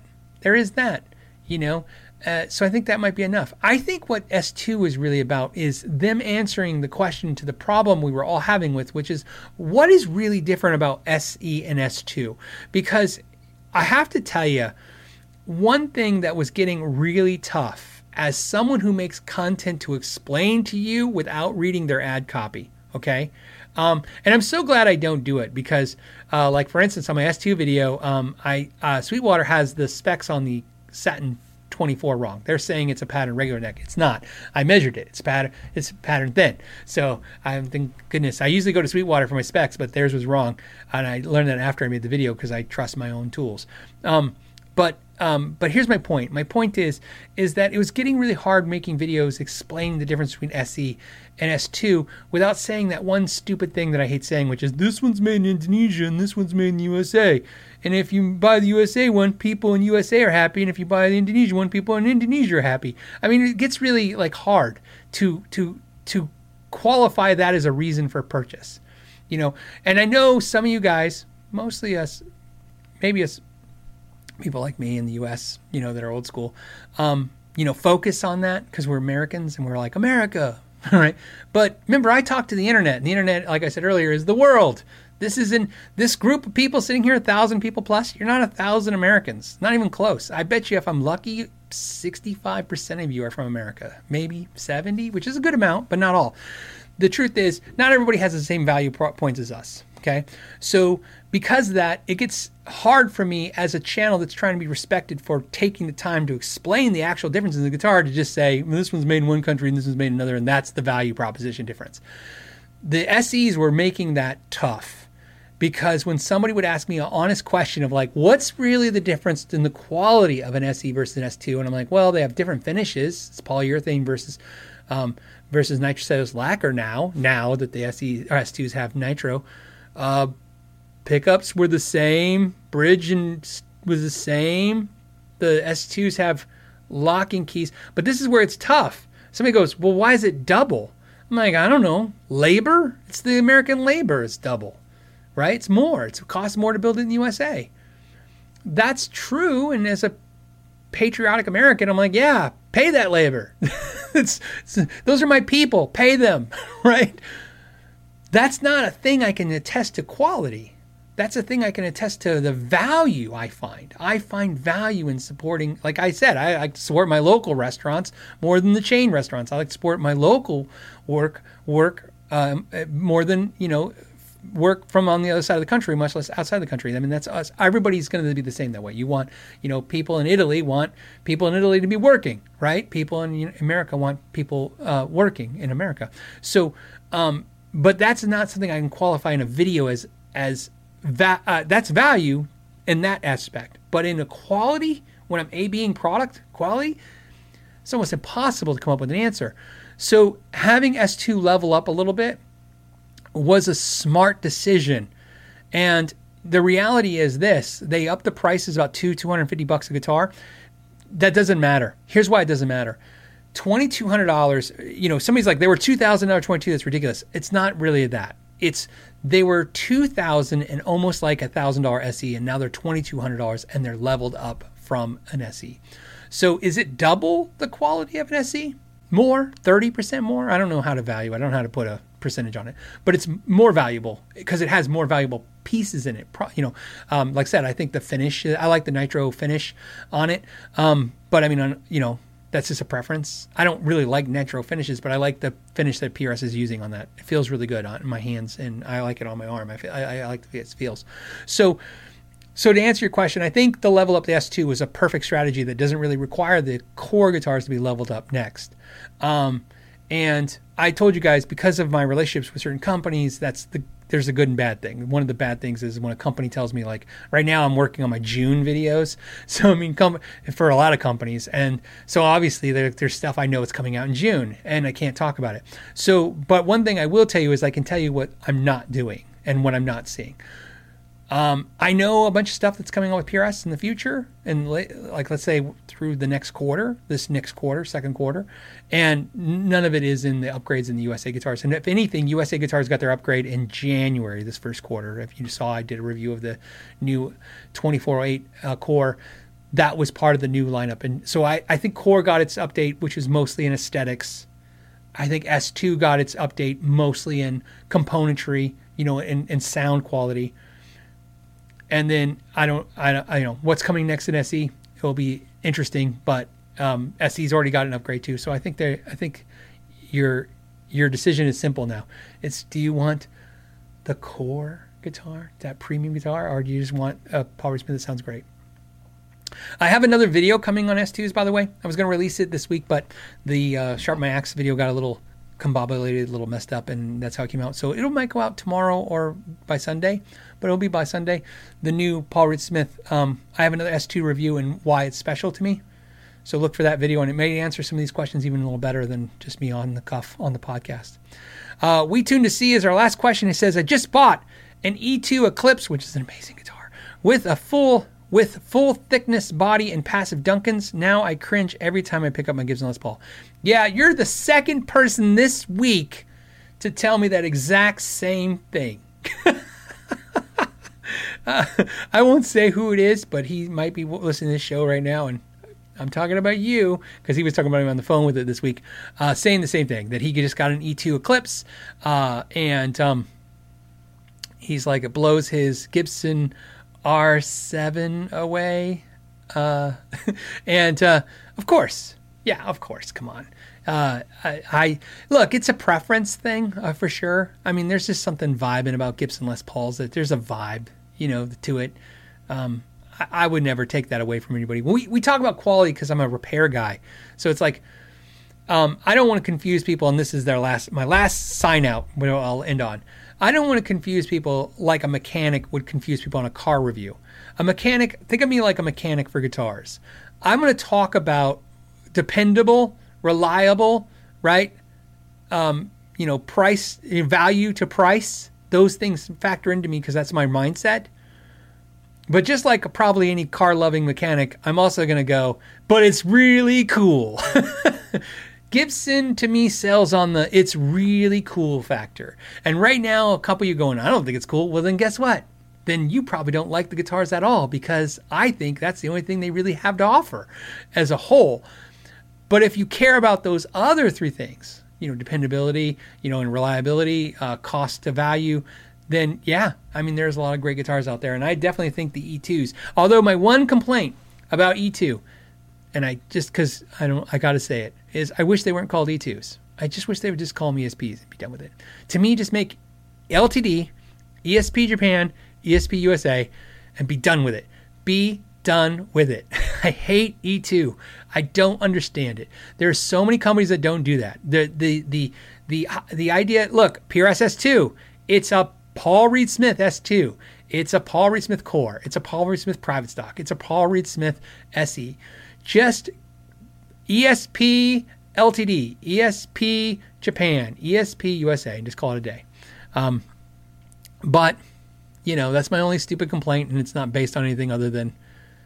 So I think that might be enough. I think what S2 is really about is them answering the question to the problem we were all having with, which is what is really different about SE and S2? Because I have to tell you, one thing that was getting really tough as someone who makes content to explain to you without reading their ad copy, okay? And I'm so glad I don't do it because, like for instance, on my S2 video, Sweetwater has the specs on the Satin 24 wrong. They're saying it's a pattern regular neck. It's not. I measured it. It's pattern thin. So thank goodness. I usually go to Sweetwater for my specs, but theirs was wrong, and I learned that after I made the video because I trust my own tools. But here's my point. My point is that it was getting really hard making videos explaining the difference between SE and S2 without saying that one stupid thing that I hate saying, which is this one's made in Indonesia and this one's made in the USA. And if you buy the USA one, people in USA are happy, and if you buy the Indonesia one, people in Indonesia are happy. I mean, it gets really hard to qualify that as a reason for purchase, And I know some of you guys, mostly us, maybe us people like me in the US, that are old school, focus on that because we're Americans and we're like, America, all right? But remember, I talk to the internet, and the internet, like I said earlier, is the world. This is in this group of people sitting here, 1,000 people plus. You're not 1,000 Americans, not even close. I bet you if I'm lucky, 65% of you are from America, maybe 70, which is a good amount, but not all. The truth is, not everybody has the same value points as us. Okay, so because of that, it gets hard for me as a channel that's trying to be respected for taking the time to explain the actual differences in the guitar to just say, well, this one's made in one country and this one's made in another, and that's the value proposition difference. The SEs were making that tough because when somebody would ask me an honest question of what's really the difference in the quality of an SE versus an S2? And I'm like, well, they have different finishes. It's polyurethane versus nitrocellulose lacquer now that the SE or S2s have nitro. Pickups were the same. Bridge was the same. The S2s have locking keys. But this is where it's tough. Somebody goes, well, why is it double? I'm like, I don't know. Labor? It's the American labor. It's double, right? It's more. It costs more to build it in the USA. That's true. And as a patriotic American, I'm like, yeah, pay that labor. Those are my people. Pay them, right? That's not a thing I can attest to quality. That's a thing I can attest to the value I find. I find value in supporting, like I said, I like to support my local restaurants more than the chain restaurants. I like to support my local work more than, work from on the other side of the country, much less outside the country. I mean, that's us. Everybody's going to be the same that way. You want, people in Italy want people in Italy to be working, right? People in America want people working in America. So, but that's not something I can qualify in a video as that's value in that aspect. But in the quality, when I'm A-Bing product quality, it's almost impossible to come up with an answer. So having S2 level up a little bit was a smart decision. And the reality is this: they upped the prices about $250 a guitar. That doesn't matter. Here's why it doesn't matter. $2,200, somebody's like, they were $2,000, 22, that's ridiculous. It's not really that. They were $2,000 and almost like $1,000 SE, and now they're $2,200 and they're leveled up from an SE. So is it double the quality of an SE? More? 30% more? I don't know how to value it. I don't know how to put a percentage on it, but it's more valuable because it has more valuable pieces in it. Like I said, I think the finish, I like the nitro finish on it. But I mean, That's just a preference. I don't really like Nitro finishes, but I like the finish that PRS is using on that. It feels really good in my hands, and I like it on my arm. I like the way it feels. So to answer your question, I think the level up the S2 was a perfect strategy that doesn't really require the core guitars to be leveled up next. And I told you guys, because of my relationships with certain companies, there's a good and bad thing. One of the bad things is when a company tells me, like, right now I'm working on my June videos. So, I mean, for a lot of companies. And so obviously there's stuff I know it's coming out in June and I can't talk about it. So, but one thing I will tell you is I can tell you what I'm not doing and what I'm not seeing. I know a bunch of stuff that's coming on with PRS in the future, and like, let's say through the next quarter, second quarter, and none of it is in the upgrades in the USA Guitars. And if anything, USA Guitars got their upgrade in January, this first quarter. If you saw, I did a review of the new 2408 Core. That was part of the new lineup. And so I think Core got its update, which is mostly in aesthetics. I think S2 got its update mostly in componentry, and sound quality. And then I know what's coming next in SE. It will be interesting, but SE's already got an upgrade too. So I think your decision is simple now. It's, do you want the core guitar, that premium guitar, or do you just want a Paul Reed Smith that sounds great? I have another video coming on S2s, by the way. I was going to release it this week, but the Sharp My Axe video got a little combobulated, a little messed up, and that's how it came out. So it might go out tomorrow or by Sunday, but it'll be by Sunday. The new Paul Reed Smith. I have another S2 review and why it's special to me. So look for that video, and it may answer some of these questions even a little better than just me on the cuff on the podcast. We Tune to See is our last question. It says, I just bought an E2 Eclipse, which is an amazing guitar, with full thickness body and passive Duncans. Now I cringe every time I pick up my Gibson Les Paul. Yeah, you're the second person this week to tell me that exact same thing. I won't say who it is, but he might be listening to this show right now, and I'm talking about you, because he was talking about me on the phone with it this week, saying the same thing, that he just got an E2 Eclipse, and he's like, it blows his Gibson R7 away. And of course, come on. I look, it's a preference thing for sure. I mean, there's just something vibing about Gibson Les Pauls, that there's a vibe, to it. I would never take that away from anybody. We talk about quality because I'm a repair guy. So it's like, I don't want to confuse people, and this is my last sign out, what I'll end on. I don't want to confuse people like a mechanic would confuse people on a car review. A mechanic, think of me like a mechanic for guitars. I'm going to talk about dependable, reliable, right? Price, value to price. Those things factor into me because that's my mindset. But just like probably any car-loving mechanic, I'm also going to go, but it's really cool. Gibson, to me, sells on the it's really cool factor. And right now, a couple of you going, I don't think it's cool. Well, then guess what? Then you probably don't like the guitars at all, because I think that's the only thing they really have to offer as a whole. But if you care about those other three things, dependability, and reliability, cost to value, then yeah, I mean, there's a lot of great guitars out there. And I definitely think the E2s, although my one complaint about E2, and I got to say it, is I wish they weren't called E2s. I just wish they would just call them ESPs and be done with it. To me, just make LTD, ESP Japan, ESP USA, and be done with it. Be done with it. I hate E2. I don't understand it. There are so many companies that don't do that. The idea, look, PRS S2, it's a Paul Reed Smith S2. It's a Paul Reed Smith Core. It's a Paul Reed Smith Private Stock. It's a Paul Reed Smith SE. Just ESP LTD, ESP Japan, ESP USA, and just call it a day. But, that's my only stupid complaint, and it's not based on anything other than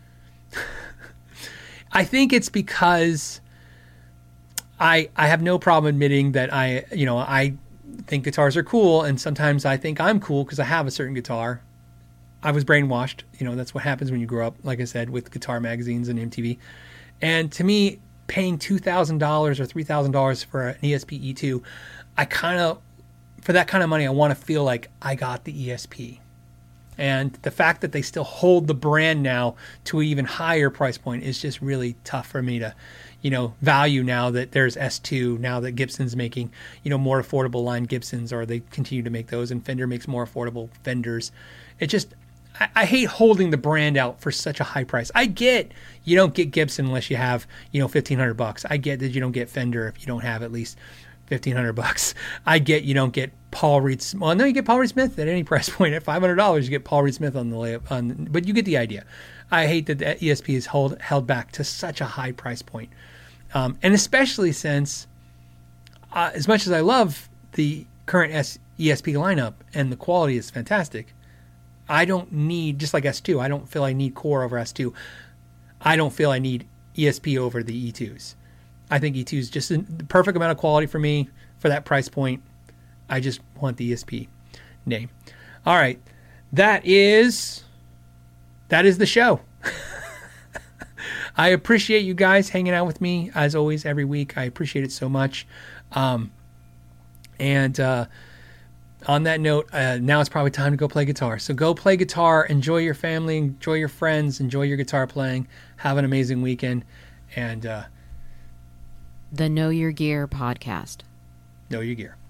I think it's because I have no problem admitting that I think guitars are cool, and sometimes I think I'm cool because I have a certain guitar. I was brainwashed. That's what happens when you grow up, like I said, with guitar magazines and MTV. And to me, paying $2,000 or $3,000 for an ESP E2, for that kind of money, I want to feel like I got the ESP. And the fact that they still hold the brand now to an even higher price point is just really tough for me to, value now that there's S2, now that Gibson's making, more affordable line Gibsons, or they continue to make those, and Fender makes more affordable Fenders. It just, I hate holding the brand out for such a high price. I get you don't get Gibson unless you have, $1,500. I get that you don't get Fender if you don't have at least $1,500. I get you don't get Paul Reed. Well, no, you get Paul Reed Smith at any price point. At $500, you get Paul Reed Smith on the layup. But you get the idea. I hate that the ESP is held back to such a high price point, and especially since, as much as I love the current ESP lineup and the quality is fantastic, I don't need, just like S2. I don't feel I need Core over S2. I don't feel I need ESP over the E2s. I think E2 is just the perfect amount of quality for me for that price point. I just want the ESP name. All right. That is the show. I appreciate you guys hanging out with me as always every week. I appreciate it so much. On that note, now it's probably time to go play guitar. So go play guitar, enjoy your family, enjoy your friends, enjoy your guitar playing. Have an amazing weekend. And The Know Your Gear podcast. know your gear.